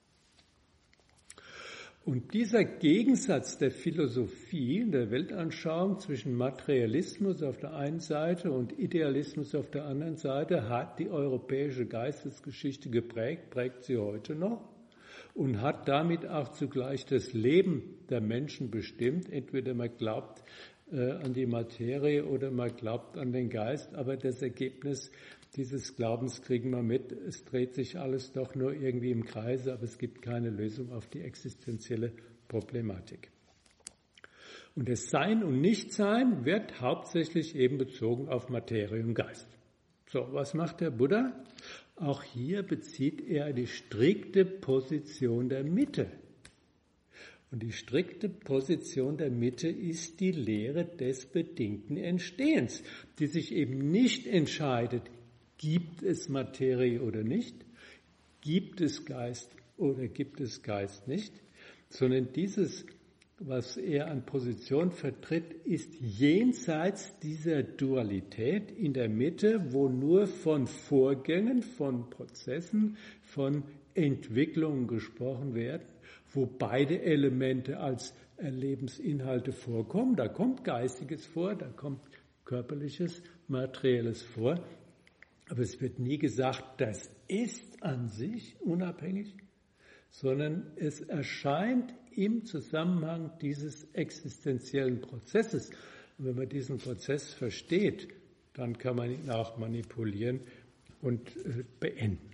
Und dieser Gegensatz der Philosophie, der Weltanschauung zwischen Materialismus auf der einen Seite und Idealismus auf der anderen Seite hat die europäische Geistesgeschichte geprägt, prägt sie heute noch und hat damit auch zugleich das Leben der Menschen bestimmt. Entweder man glaubt an die Materie oder man glaubt an den Geist, aber das Ergebnis dieses Glaubens kriegen wir mit, es dreht sich alles doch nur irgendwie im Kreise, aber es gibt keine Lösung auf die existenzielle Problematik. Und das Sein und Nichtsein wird hauptsächlich eben bezogen auf Materie und Geist. So, was macht der Buddha? Auch hier bezieht er die strikte Position der Mitte. Und die strikte Position der Mitte ist die Lehre des bedingten Entstehens, die sich eben nicht entscheidet, gibt es Materie oder nicht? Gibt es Geist oder gibt es Geist nicht? Sondern dieses, was er an Position vertritt, ist jenseits dieser Dualität in der Mitte, wo nur von Vorgängen, von Prozessen, von Entwicklungen gesprochen wird, wo beide Elemente als Erlebensinhalte vorkommen. Da kommt Geistiges vor, da kommt Körperliches, Materielles vor. Aber es wird nie gesagt, das ist an sich unabhängig, sondern es erscheint im Zusammenhang dieses existenziellen Prozesses. Und wenn man diesen Prozess versteht, dann kann man ihn auch manipulieren und beenden.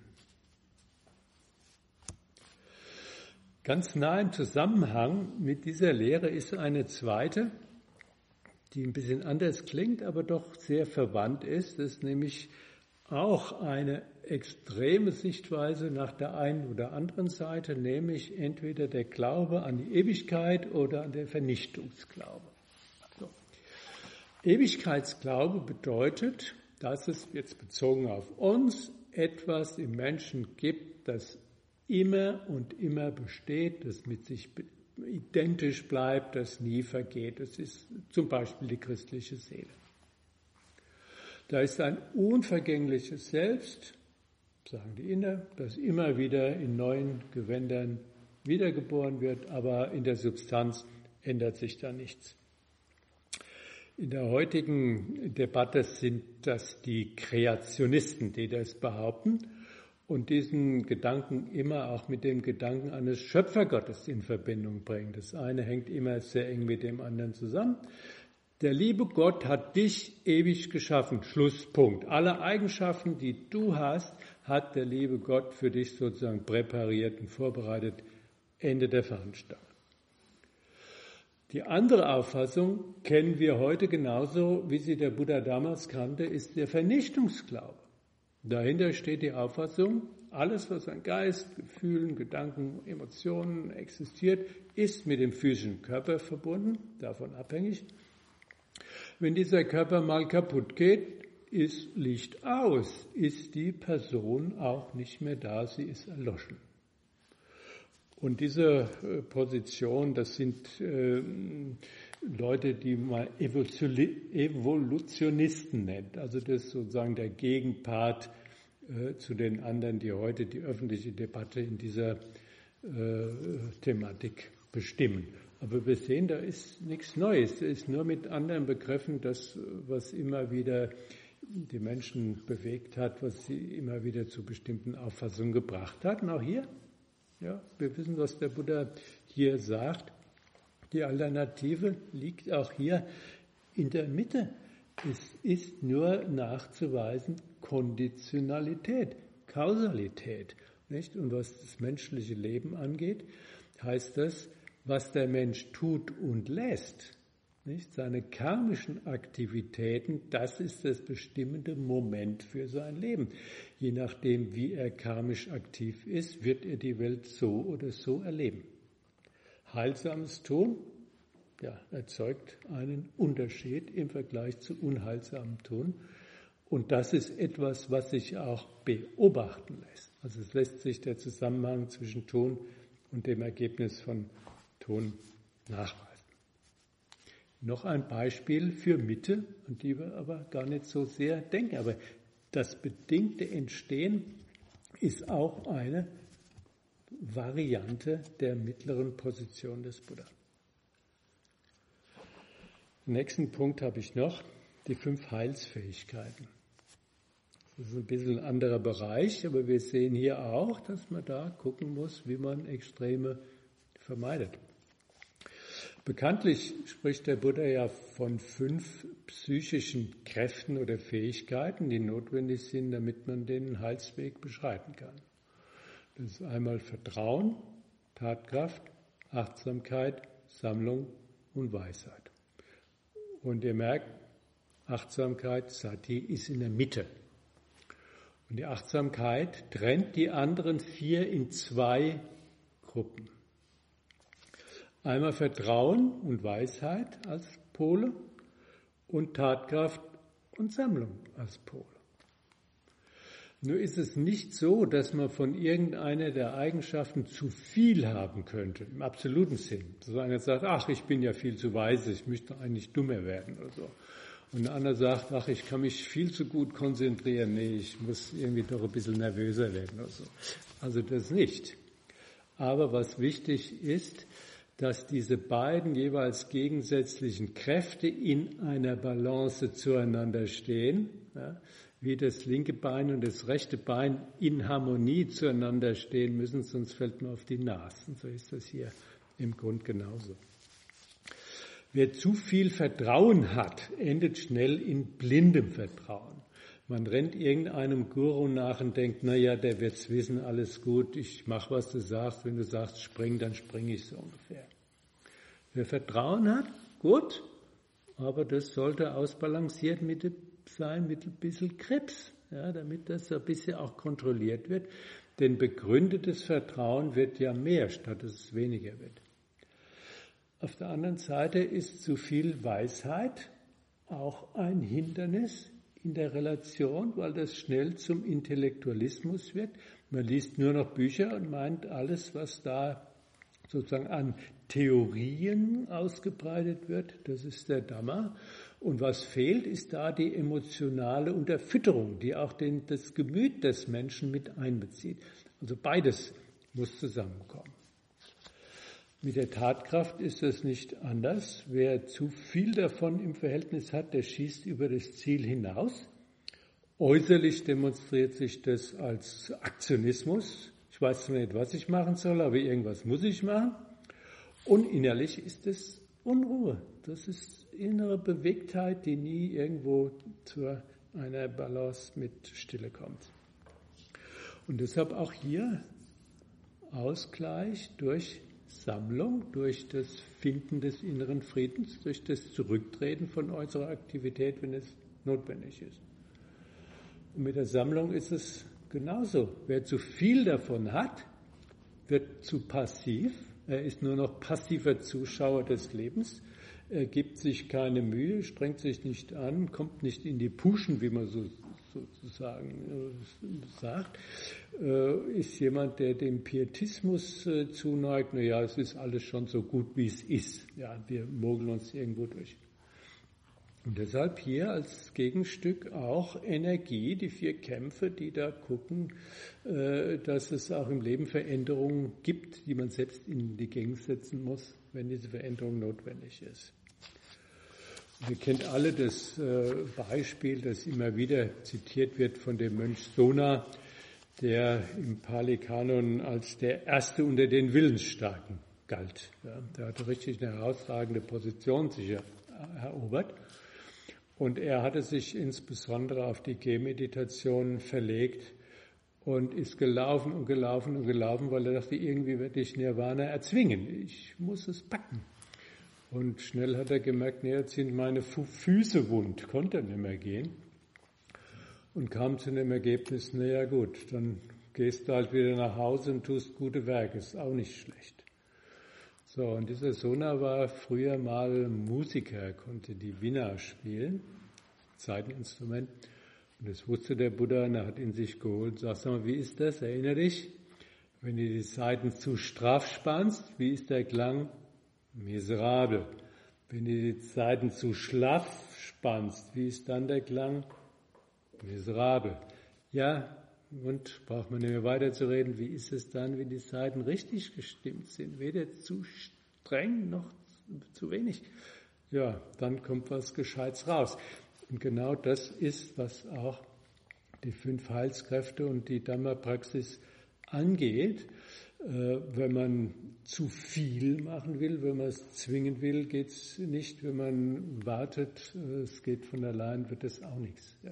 Ganz nah im Zusammenhang mit dieser Lehre ist eine zweite, die ein bisschen anders klingt, aber doch sehr verwandt ist. Das ist nämlich auch eine extreme Sichtweise nach der einen oder anderen Seite, nämlich entweder der Glaube an die Ewigkeit oder an den Vernichtungsglaube. So. Ewigkeitsglaube bedeutet, dass es jetzt bezogen auf uns etwas im Menschen gibt, das immer und immer besteht, das mit sich identisch bleibt, das nie vergeht. Das ist zum Beispiel die christliche Seele. Da ist ein unvergängliches Selbst, sagen die Inder, das immer wieder in neuen Gewändern wiedergeboren wird, aber in der Substanz ändert sich da nichts. In der heutigen Debatte sind das die Kreationisten, die das behaupten und diesen Gedanken immer auch mit dem Gedanken eines Schöpfergottes in Verbindung bringen. Das eine hängt immer sehr eng mit dem anderen zusammen. Der liebe Gott hat dich ewig geschaffen, Schlusspunkt. Alle Eigenschaften, die du hast, hat der liebe Gott für dich sozusagen präpariert und vorbereitet, Ende der Fahnenstange. Die andere Auffassung kennen wir heute genauso, wie sie der Buddha damals kannte, ist der Vernichtungsglaube. Dahinter steht die Auffassung, alles, was an Geist, Gefühlen, Gedanken, Emotionen existiert, ist mit dem physischen Körper verbunden, davon abhängig. Wenn dieser Körper mal kaputt geht, ist Licht aus, ist die Person auch nicht mehr da, sie ist erloschen. Und diese Position, das sind Leute, die man Evolutionisten nennt. Also das ist sozusagen der Gegenpart zu den anderen, die heute die öffentliche Debatte in dieser Thematik bestimmen. Aber wir sehen, da ist nichts Neues. Es ist nur mit anderen Begriffen das, was immer wieder die Menschen bewegt hat, was sie immer wieder zu bestimmten Auffassungen gebracht hat. Und auch hier, ja, wir wissen, was der Buddha hier sagt. Die Alternative liegt auch hier in der Mitte. Es ist nur nachzuweisen Konditionalität, Kausalität. Nicht? Und was das menschliche Leben angeht, heißt das, was der Mensch tut und lässt, nicht? Seine karmischen Aktivitäten, das ist das bestimmende Moment für sein Leben. Je nachdem, wie er karmisch aktiv ist, wird er die Welt so oder so erleben. Heilsames Tun, ja, erzeugt einen Unterschied im Vergleich zu unheilsamem Tun. Und das ist etwas, was sich auch beobachten lässt. Also es lässt sich der Zusammenhang zwischen Tun und dem Ergebnis von Tun nachweisen. Noch ein Beispiel für Mitte, an die wir aber gar nicht so sehr denken. Aber das bedingte Entstehen ist auch eine Variante der mittleren Position des Buddha. Den nächsten Punkt habe ich noch, die 5 Heilsfähigkeiten. Das ist ein bisschen ein anderer Bereich, aber wir sehen hier auch, dass man da gucken muss, wie man Extreme vermeidet. Bekanntlich spricht der Buddha ja von 5 psychischen Kräften oder Fähigkeiten, die notwendig sind, damit man den Heilsweg beschreiten kann. Das ist einmal Vertrauen, Tatkraft, Achtsamkeit, Sammlung und Weisheit. Und ihr merkt, Achtsamkeit, Sati, ist in der Mitte. Und die Achtsamkeit trennt die anderen 4 in 2 Gruppen. Einmal Vertrauen und Weisheit als Pole und Tatkraft und Sammlung als Pole. Nur ist es nicht so, dass man von irgendeiner der Eigenschaften zu viel haben könnte, im absoluten Sinn. So einer sagt, ach, ich bin ja viel zu weise, ich möchte eigentlich dummer werden oder so. Und der andere sagt, ach, ich kann mich viel zu gut konzentrieren, nee, ich muss irgendwie doch ein bisschen nervöser werden oder so. Also das nicht. Aber was wichtig ist, dass diese beiden jeweils gegensätzlichen Kräfte in einer Balance zueinander stehen, ja, wie das linke Bein und das rechte Bein in Harmonie zueinander stehen müssen, sonst fällt man auf die Nase. Und so ist das hier im Grund genauso. Wer zu viel Vertrauen hat, endet schnell in blindem Vertrauen. Man rennt irgendeinem Guru nach und denkt, naja, der wird's wissen, alles gut, ich mache, was du sagst, wenn du sagst, spring, dann springe ich so ungefähr. Wer Vertrauen hat, gut, aber das sollte ausbalanciert sein mit ein bisschen Krebs, ja, damit das ein bisschen auch kontrolliert wird. Denn begründetes Vertrauen wird ja mehr, statt dass es weniger wird. Auf der anderen Seite ist zu viel Weisheit auch ein Hindernis in der Relation, weil das schnell zum Intellektualismus wird. Man liest nur noch Bücher und meint, alles, was da sozusagen an Theorien ausgebreitet wird, das ist der Dhamma. Und was fehlt, ist da die emotionale Unterfütterung, die auch das Gemüt des Menschen mit einbezieht. Also beides muss zusammenkommen. Mit der Tatkraft ist das nicht anders. Wer zu viel davon im Verhältnis hat, der schießt über das Ziel hinaus. Äußerlich demonstriert sich das als Aktionismus. Ich weiß zwar nicht, was ich machen soll, aber irgendwas muss ich machen. Und innerlich ist es Unruhe. Das ist innere Bewegtheit, die nie irgendwo zu einer Balance mit Stille kommt. Und deshalb auch hier Ausgleich durch Sammlung, durch das Finden des inneren Friedens, durch das Zurücktreten von äußerer Aktivität, wenn es notwendig ist. Und mit der Sammlung ist es genauso. Wer zu viel davon hat, wird zu passiv. Er ist nur noch passiver Zuschauer des Lebens. Er gibt sich keine Mühe, strengt sich nicht an, kommt nicht in die Puschen, wie man so sozusagen sagt, ist jemand, der dem Pietismus zuneigt, naja, es ist alles schon so gut, wie es ist. Ja, wir mogeln uns irgendwo durch. Und deshalb hier als Gegenstück auch Energie, die 4 Kämpfe, die da gucken, dass es auch im Leben Veränderungen gibt, die man selbst in die Gänge setzen muss, wenn diese Veränderung notwendig ist. Ihr kennt alle das Beispiel, das immer wieder zitiert wird von dem Mönch Sona, der im Pali-Kanon als der Erste unter den Willensstarken galt. Ja, der hatte richtig eine herausragende Position sich erobert. Und er hatte sich insbesondere auf die Gehmeditation verlegt und ist gelaufen und gelaufen und gelaufen, weil er dachte, irgendwie werde ich Nirvana erzwingen. Ich muss es packen. Und schnell hat er gemerkt, nee, jetzt sind meine Füße wund, konnte nicht mehr gehen. Und kam zu dem Ergebnis, naja gut, dann gehst du halt wieder nach Hause und tust gute Werke, ist auch nicht schlecht. So, und dieser Sona war früher mal Musiker, er konnte die Vina spielen, Saiteninstrument. Und das wusste der Buddha und er hat ihn sich geholt. Sag mal, wie ist das? Erinnere dich, wenn du die Saiten zu straff spannst, wie ist der Klang? Miserabel. Wenn du die Saiten zu schlaff spannst, wie ist dann der Klang? Miserabel. Ja, und braucht man nicht mehr weiterzureden, wie ist es dann, wenn die Saiten richtig gestimmt sind? Weder zu streng noch zu wenig. Ja, dann kommt was Gescheites raus. Und genau das ist, was auch die 5 Heilskräfte und die Dhamma-Praxis angeht. Wenn man zu viel machen will, wenn man es zwingen will, geht es nicht. Wenn man wartet, es geht von allein, wird es auch nichts. Ja.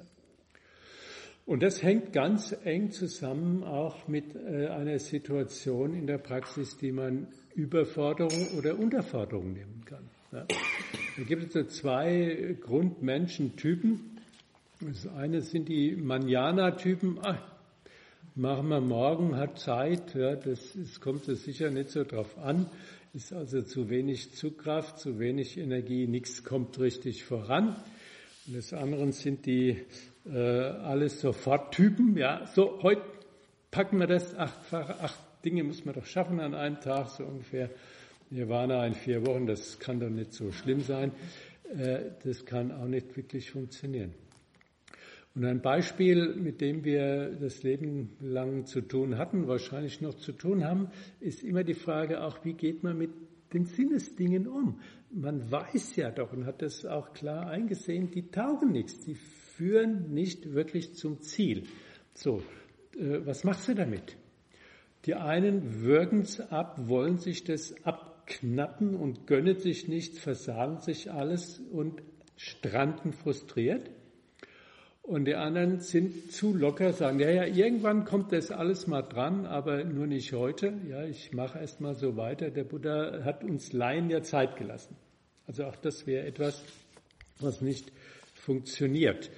Und das hängt ganz eng zusammen auch mit einer Situation in der Praxis, die man Überforderung oder Unterforderung nehmen kann. Ja. Da gibt es so 2 Grundmenschentypen. Das eine sind die Manjana-Typen. Machen wir morgen, hat Zeit. Ja, das kommt es sicher nicht so drauf an. Ist also zu wenig Zugkraft, zu wenig Energie, nichts kommt richtig voran. Und das andere sind die alles Sofort-Typen. Ja, so, heute packen wir das 8 Dinge müssen wir doch schaffen an einem Tag, so ungefähr. Nirvana in 4 Wochen, das kann doch nicht so schlimm sein. Das kann auch nicht wirklich funktionieren. Und ein Beispiel, mit dem wir das Leben lang zu tun hatten, wahrscheinlich noch zu tun haben, ist immer die Frage auch, wie geht man mit den Sinnesdingen um? Man weiß ja doch und hat das auch klar eingesehen, die taugen nichts, die führen nicht wirklich zum Ziel. So, was machst du damit? Die einen würgen es ab, wollen sich das abknappen und gönnen sich nichts, versagen sich alles und stranden frustriert. Und die anderen sind zu locker, sagen, ja, irgendwann kommt das alles mal dran, aber nur nicht heute. Ja, ich mache erst mal so weiter. Der Buddha hat uns Laien ja Zeit gelassen. Also auch das wäre etwas, was nicht funktioniert.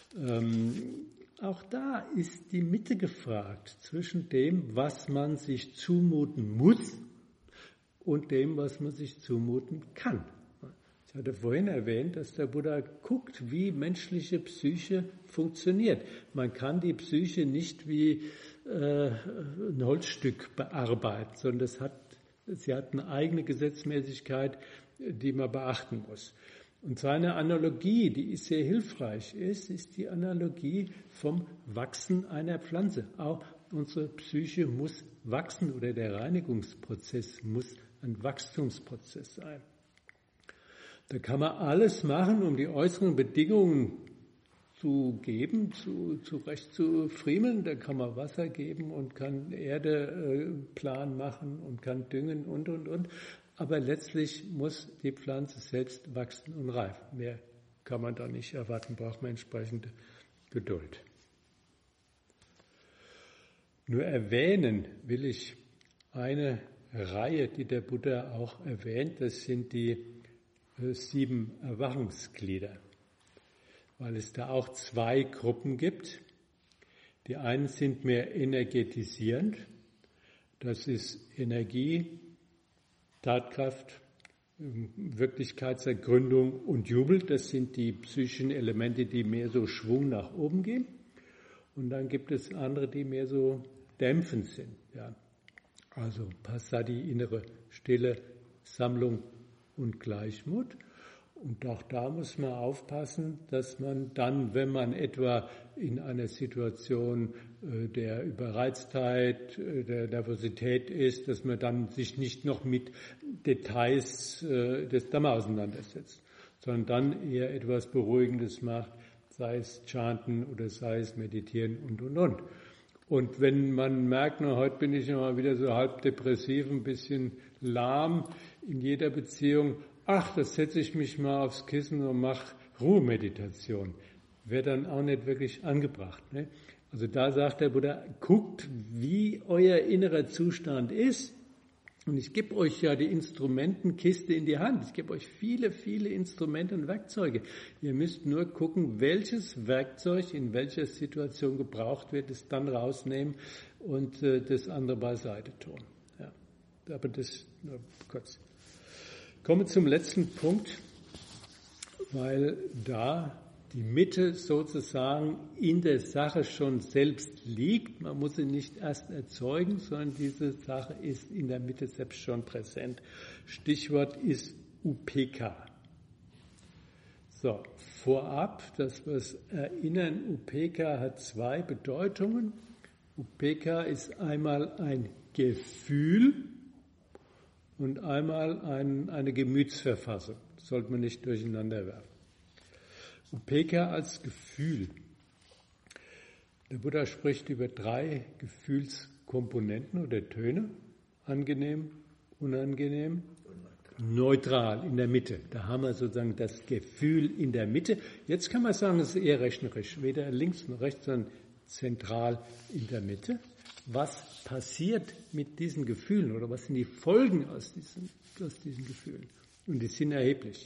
Auch da ist die Mitte gefragt zwischen dem, was man sich zumuten muss und dem, was man sich zumuten kann. Ich hatte vorhin erwähnt, dass der Buddha guckt, wie menschliche Psyche funktioniert. Man kann die Psyche nicht wie ein Holzstück bearbeiten, sondern sie hat eine eigene Gesetzmäßigkeit, die man beachten muss. Und seine Analogie, die sehr hilfreich ist die Analogie vom Wachsen einer Pflanze. Auch unsere Psyche muss wachsen oder der Reinigungsprozess muss ein Wachstumsprozess sein. Da kann man alles machen, um die äußeren Bedingungen zu geben, zurecht zu friemeln. Da kann man Wasser geben und kann Erde plan machen und kann düngen und. Aber letztlich muss die Pflanze selbst wachsen und reifen. Mehr kann man da nicht erwarten, braucht man entsprechende Geduld. Nur erwähnen will ich eine Reihe, die der Buddha auch erwähnt. Das sind die 7 Erwachungsglieder, weil es da auch 2 Gruppen gibt. Die einen sind mehr energetisierend, das ist Energie, Tatkraft, Wirklichkeitsergründung und Jubel. Das sind die psychischen Elemente, die mehr so Schwung nach oben geben. Und dann gibt es andere, die mehr so dämpfend sind. Ja. Also Passadi, innere Stille, Sammlung und Gleichmut. Und auch da muss man aufpassen, dass man dann, wenn man etwa in einer Situation der Überreiztheit, der Nervosität ist, dass man dann sich nicht noch mit Details des Dhamma auseinandersetzt, sondern dann eher etwas Beruhigendes macht, sei es Chanten oder sei es Meditieren und. Und wenn man merkt, na, heute bin ich mal wieder so halb depressiv, ein bisschen lahm in jeder Beziehung, ach, das setze ich mich mal aufs Kissen und mache Ruhemeditation. Wäre dann auch nicht wirklich angebracht. Ne? Also da sagt der Buddha, guckt, wie euer innerer Zustand ist. Und ich gebe euch ja die Instrumentenkiste in die Hand. Ich gebe euch viele, viele Instrumente und Werkzeuge. Ihr müsst nur gucken, welches Werkzeug in welcher Situation gebraucht wird, es dann rausnehmen und das andere beiseite tun. Ja. Aber das nur kurz. Kommen wir zum letzten Punkt, weil da die Mitte sozusagen in der Sache schon selbst liegt. Man muss sie nicht erst erzeugen, sondern diese Sache ist in der Mitte selbst schon präsent. Stichwort ist UPK. So, vorab, dass wir es erinnern, UPK hat zwei Bedeutungen. UPK ist einmal ein Gefühl und einmal eine Gemütsverfassung. Das sollte man nicht durcheinander werfen. UPK als Gefühl. Der Buddha spricht über 3 Gefühlskomponenten oder Töne. Angenehm, unangenehm, neutral in der Mitte. Da haben wir sozusagen das Gefühl in der Mitte. Jetzt kann man sagen, es ist eher rechnerisch. Weder links noch rechts, sondern zentral in der Mitte. Was passiert mit diesen Gefühlen oder was sind die Folgen aus diesen Gefühlen? Und die sind erheblich.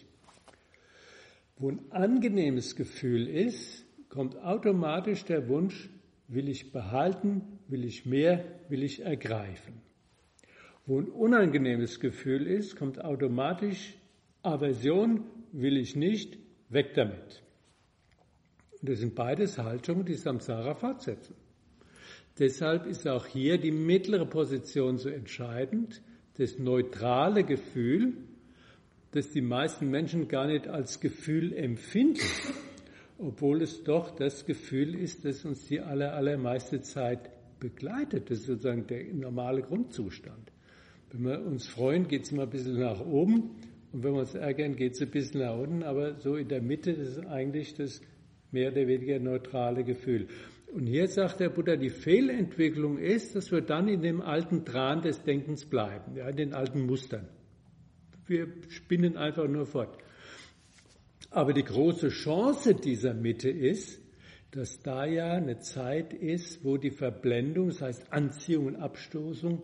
Wo ein angenehmes Gefühl ist, kommt automatisch der Wunsch, will ich behalten, will ich mehr, will ich ergreifen. Wo ein unangenehmes Gefühl ist, kommt automatisch Aversion, will ich nicht, weg damit. Und das sind beides Haltungen, die Samsara fortsetzen. Deshalb ist auch hier die mittlere Position so entscheidend, das neutrale Gefühl, das die meisten Menschen gar nicht als Gefühl empfinden, obwohl es doch das Gefühl ist, das uns die allermeiste Zeit begleitet. Das ist sozusagen der normale Grundzustand. Wenn wir uns freuen, geht es immer ein bisschen nach oben und wenn wir uns ärgern, geht es ein bisschen nach unten, aber so in der Mitte ist eigentlich das mehr oder weniger neutrale Gefühl. Und hier sagt der Buddha, die Fehlentwicklung ist, dass wir dann in dem alten Tran des Denkens bleiben, ja, in den alten Mustern. Wir spinnen einfach nur fort. Aber die große Chance dieser Mitte ist, dass da ja eine Zeit ist, wo die Verblendung, das heißt Anziehung und Abstoßung,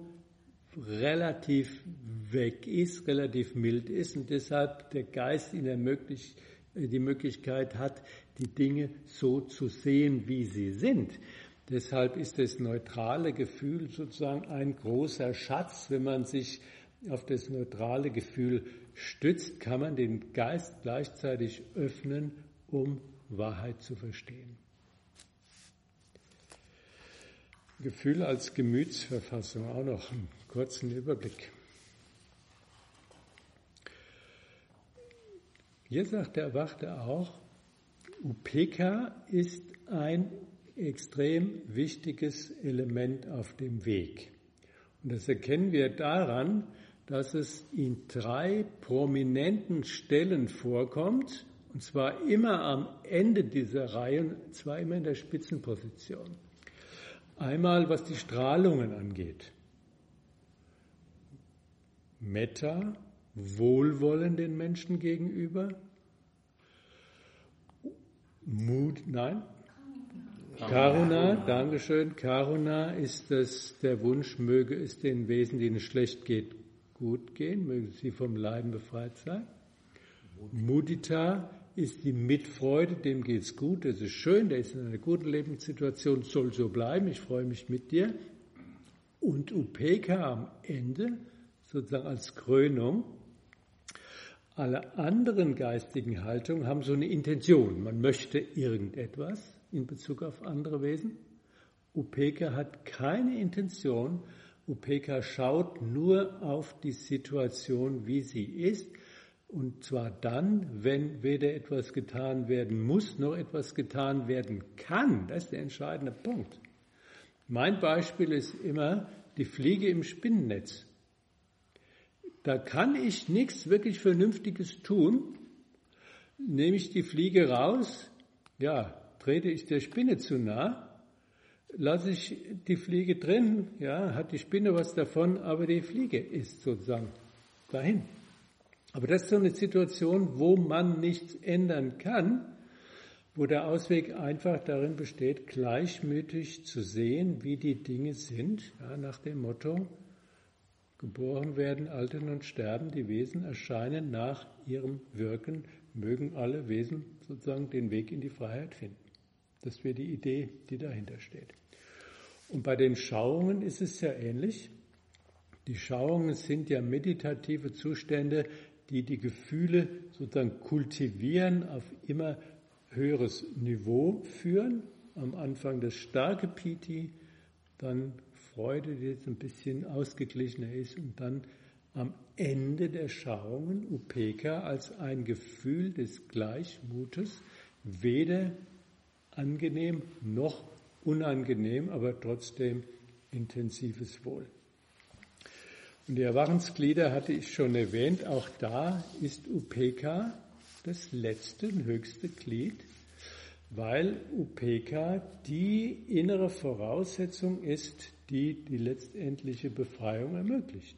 relativ weg ist, relativ mild ist und deshalb der Geist die Möglichkeit hat, die Dinge so zu sehen, wie sie sind. Deshalb ist das neutrale Gefühl sozusagen ein großer Schatz. Wenn man sich auf das neutrale Gefühl stützt, kann man den Geist gleichzeitig öffnen, um Wahrheit zu verstehen. Gefühl als Gemütsverfassung, auch noch einen kurzen Überblick. Hier sagt der Erwachte auch, UPK ist ein extrem wichtiges Element auf dem Weg. Und das erkennen wir daran, dass es in 3 prominenten Stellen vorkommt, und zwar immer am Ende dieser Reihe, und zwar immer in der Spitzenposition. Einmal, was die Strahlungen angeht. Metta, Wohlwollen den Menschen gegenüber. Karuna, Dankeschön. Karuna ist der Wunsch, möge es den Wesen, denen es schlecht geht, gut gehen, möge sie vom Leiden befreit sein. Mudita ist die Mitfreude, dem geht's gut, das ist schön, der ist in einer guten Lebenssituation, soll so bleiben, ich freue mich mit dir. Und Upeka am Ende, sozusagen als Krönung, alle anderen geistigen Haltungen haben so eine Intention. Man möchte irgendetwas in Bezug auf andere Wesen. Upekkha hat keine Intention, Upekkha schaut nur auf die Situation, wie sie ist, und zwar dann, wenn weder etwas getan werden muss, noch etwas getan werden kann. Das ist der entscheidende Punkt. Mein Beispiel ist immer die Fliege im Spinnennetz. Da kann ich nichts wirklich Vernünftiges tun. Nehme ich die Fliege raus, trete ich der Spinne zu nah, lasse ich die Fliege drin, hat die Spinne was davon, aber die Fliege ist sozusagen dahin. Aber das ist so eine Situation, wo man nichts ändern kann, wo der Ausweg einfach darin besteht, gleichmütig zu sehen, wie die Dinge sind, nach dem Motto, geboren werden, altern und sterben, die Wesen erscheinen nach ihrem Wirken, mögen alle Wesen sozusagen den Weg in die Freiheit finden. Das wäre die Idee, die dahinter steht. Und bei den Schauungen ist es ja ähnlich. Die Schauungen sind ja meditative Zustände, die die Gefühle sozusagen kultivieren, auf immer höheres Niveau führen. Am Anfang das starke Piti, dann Freude, die jetzt ein bisschen ausgeglichener ist, und dann am Ende der Schauungen Upekkha als ein Gefühl des Gleichmutes, weder angenehm noch unangenehm, aber trotzdem intensives Wohl. Und die Erwachensglieder hatte ich schon erwähnt, auch da ist Upekkha das letzte und höchste Glied, weil Upekkha die innere Voraussetzung ist, die die letztendliche Befreiung ermöglicht.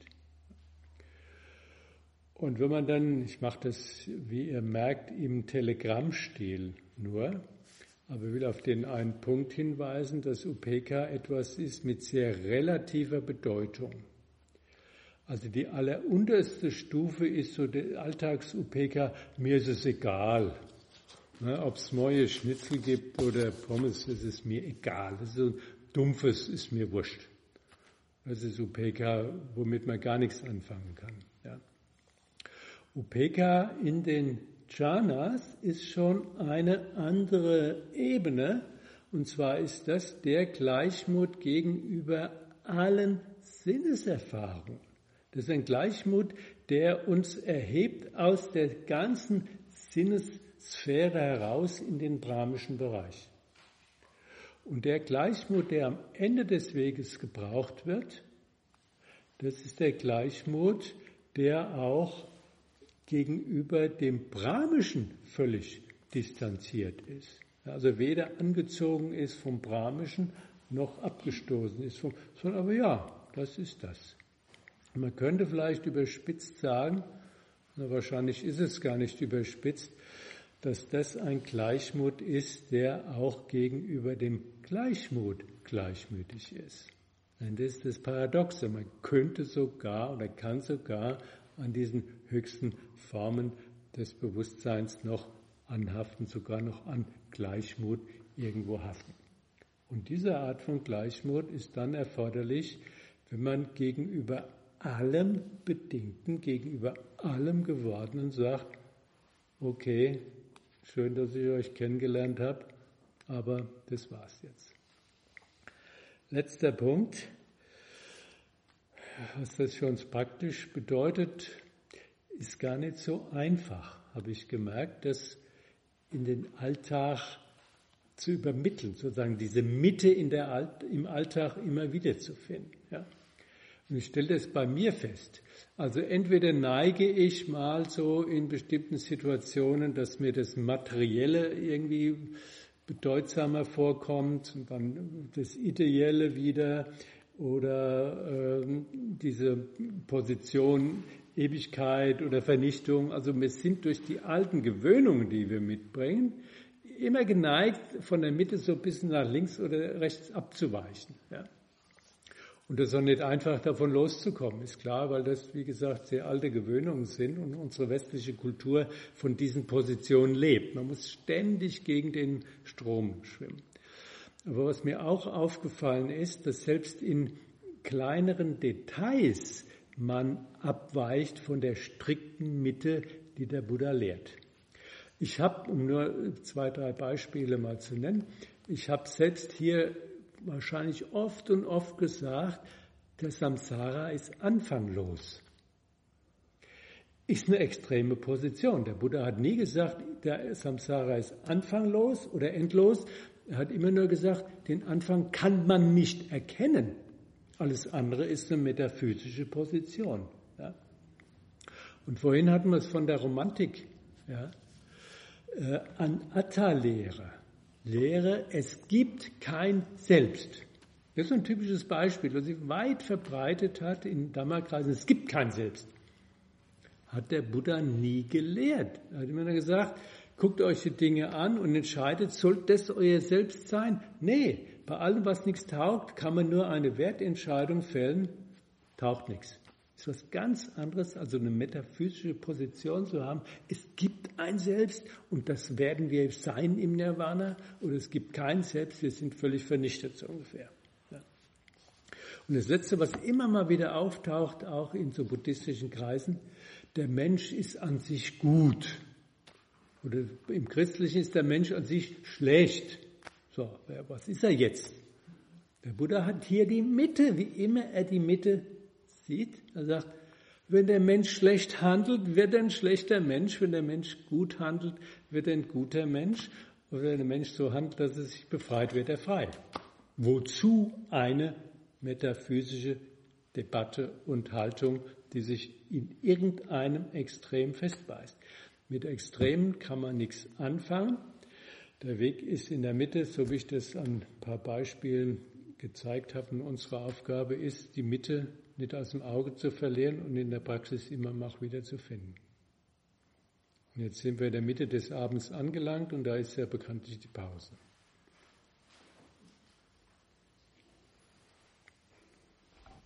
Und wenn man dann, ich mache das, wie ihr merkt, im Telegrammstil nur, aber will auf den einen Punkt hinweisen, dass Upekkha etwas ist mit sehr relativer Bedeutung. Also die allerunterste Stufe ist so der Alltags-Upekkha, mir ist es egal. Ob es neue Schnitzel gibt oder Pommes, das ist mir egal. Das ist so dumpfes, ist mir wurscht. Das ist Upekkha, womit man gar nichts anfangen kann. Ja. Upekkha in den Jhanas ist schon eine andere Ebene, und zwar ist das der Gleichmut gegenüber allen Sinneserfahrungen. Das ist ein Gleichmut, der uns erhebt aus der ganzen Sinnessphäre heraus in den brahmischen Bereich. Und der Gleichmut, der am Ende des Weges gebraucht wird, das ist der Gleichmut, der auch gegenüber dem Brahmischen völlig distanziert ist. Also weder angezogen ist vom Brahmischen, noch abgestoßen ist vom, sondern aber ja, das ist das. Man könnte vielleicht überspitzt sagen, wahrscheinlich ist es gar nicht überspitzt, dass das ein Gleichmut ist, der auch gegenüber dem Gleichmut gleichmütig ist. Und das ist das Paradoxe. Man könnte sogar oder kann sogar an diesen höchsten Formen des Bewusstseins noch anhaften, sogar noch an Gleichmut irgendwo haften. Und diese Art von Gleichmut ist dann erforderlich, wenn man gegenüber allem Bedingten, gegenüber allem Gewordenen sagt, okay, schön, dass ich euch kennengelernt habe, aber das war's jetzt. Letzter Punkt, was das für uns praktisch bedeutet, ist gar nicht so einfach, habe ich gemerkt, das in den Alltag zu übermitteln, sozusagen diese Mitte im Alltag immer wieder zu finden. Ja. Und ich stelle das bei mir fest. Also entweder neige ich mal so in bestimmten Situationen, dass mir das Materielle irgendwie bedeutsamer vorkommt und dann das Ideelle wieder oder diese Position Ewigkeit oder Vernichtung. Also wir sind durch die alten Gewöhnungen, die wir mitbringen, immer geneigt, von der Mitte so ein bisschen nach links oder rechts abzuweichen. Ja. Und das ist auch nicht einfach, davon loszukommen, ist klar, weil das, wie gesagt, sehr alte Gewöhnungen sind und unsere westliche Kultur von diesen Positionen lebt. Man muss ständig gegen den Strom schwimmen. Aber was mir auch aufgefallen ist, dass selbst in kleineren Details man abweicht von der strikten Mitte, die der Buddha lehrt. Ich habe, um nur 2, 3 Beispiele mal zu nennen, ich habe selbst hier wahrscheinlich oft und oft gesagt, der Samsara ist anfanglos. Ist eine extreme Position. Der Buddha hat nie gesagt, der Samsara ist anfanglos oder endlos. Er hat immer nur gesagt, den Anfang kann man nicht erkennen. Alles andere ist eine metaphysische Position. Ja. Und vorhin hatten wir es von der Romantik. Ja. Anatta-Lehre. Lehre, es gibt kein Selbst. Das ist ein typisches Beispiel, was sich weit verbreitet hat in Dhamma-Kreisen. Es gibt kein Selbst. Hat der Buddha nie gelehrt. Er hat immer nur gesagt, guckt euch die Dinge an und entscheidet, soll das euer Selbst sein? Nee, bei allem, was nichts taugt, kann man nur eine Wertentscheidung fällen, taugt nichts. Das ist was ganz anderes, also eine metaphysische Position zu haben. Es gibt ein Selbst und das werden wir sein im Nirvana, oder es gibt kein Selbst, wir sind völlig vernichtet, so ungefähr. Ja. Und das Letzte, was immer mal wieder auftaucht, auch in so buddhistischen Kreisen, der Mensch ist an sich gut. Oder im Christlichen ist der Mensch an sich schlecht. So, was ist er jetzt? Der Buddha hat hier die Mitte, wie immer er die Mitte sieht. Er sagt, wenn der Mensch schlecht handelt, wird er ein schlechter Mensch. Wenn der Mensch gut handelt, wird er ein guter Mensch. Und wenn der Mensch so handelt, dass er sich befreit, wird er frei. Wozu eine metaphysische Debatte und Haltung, die sich in irgendeinem Extrem festbeißt? Mit Extremen kann man nichts anfangen. Der Weg ist in der Mitte, so wie ich das an ein paar Beispielen gezeigt habe. Und unsere Aufgabe ist, die Mitte nicht aus dem Auge zu verlieren und in der Praxis immer auch wieder zu finden. Und jetzt sind wir in der Mitte des Abends angelangt und da ist ja bekanntlich die Pause.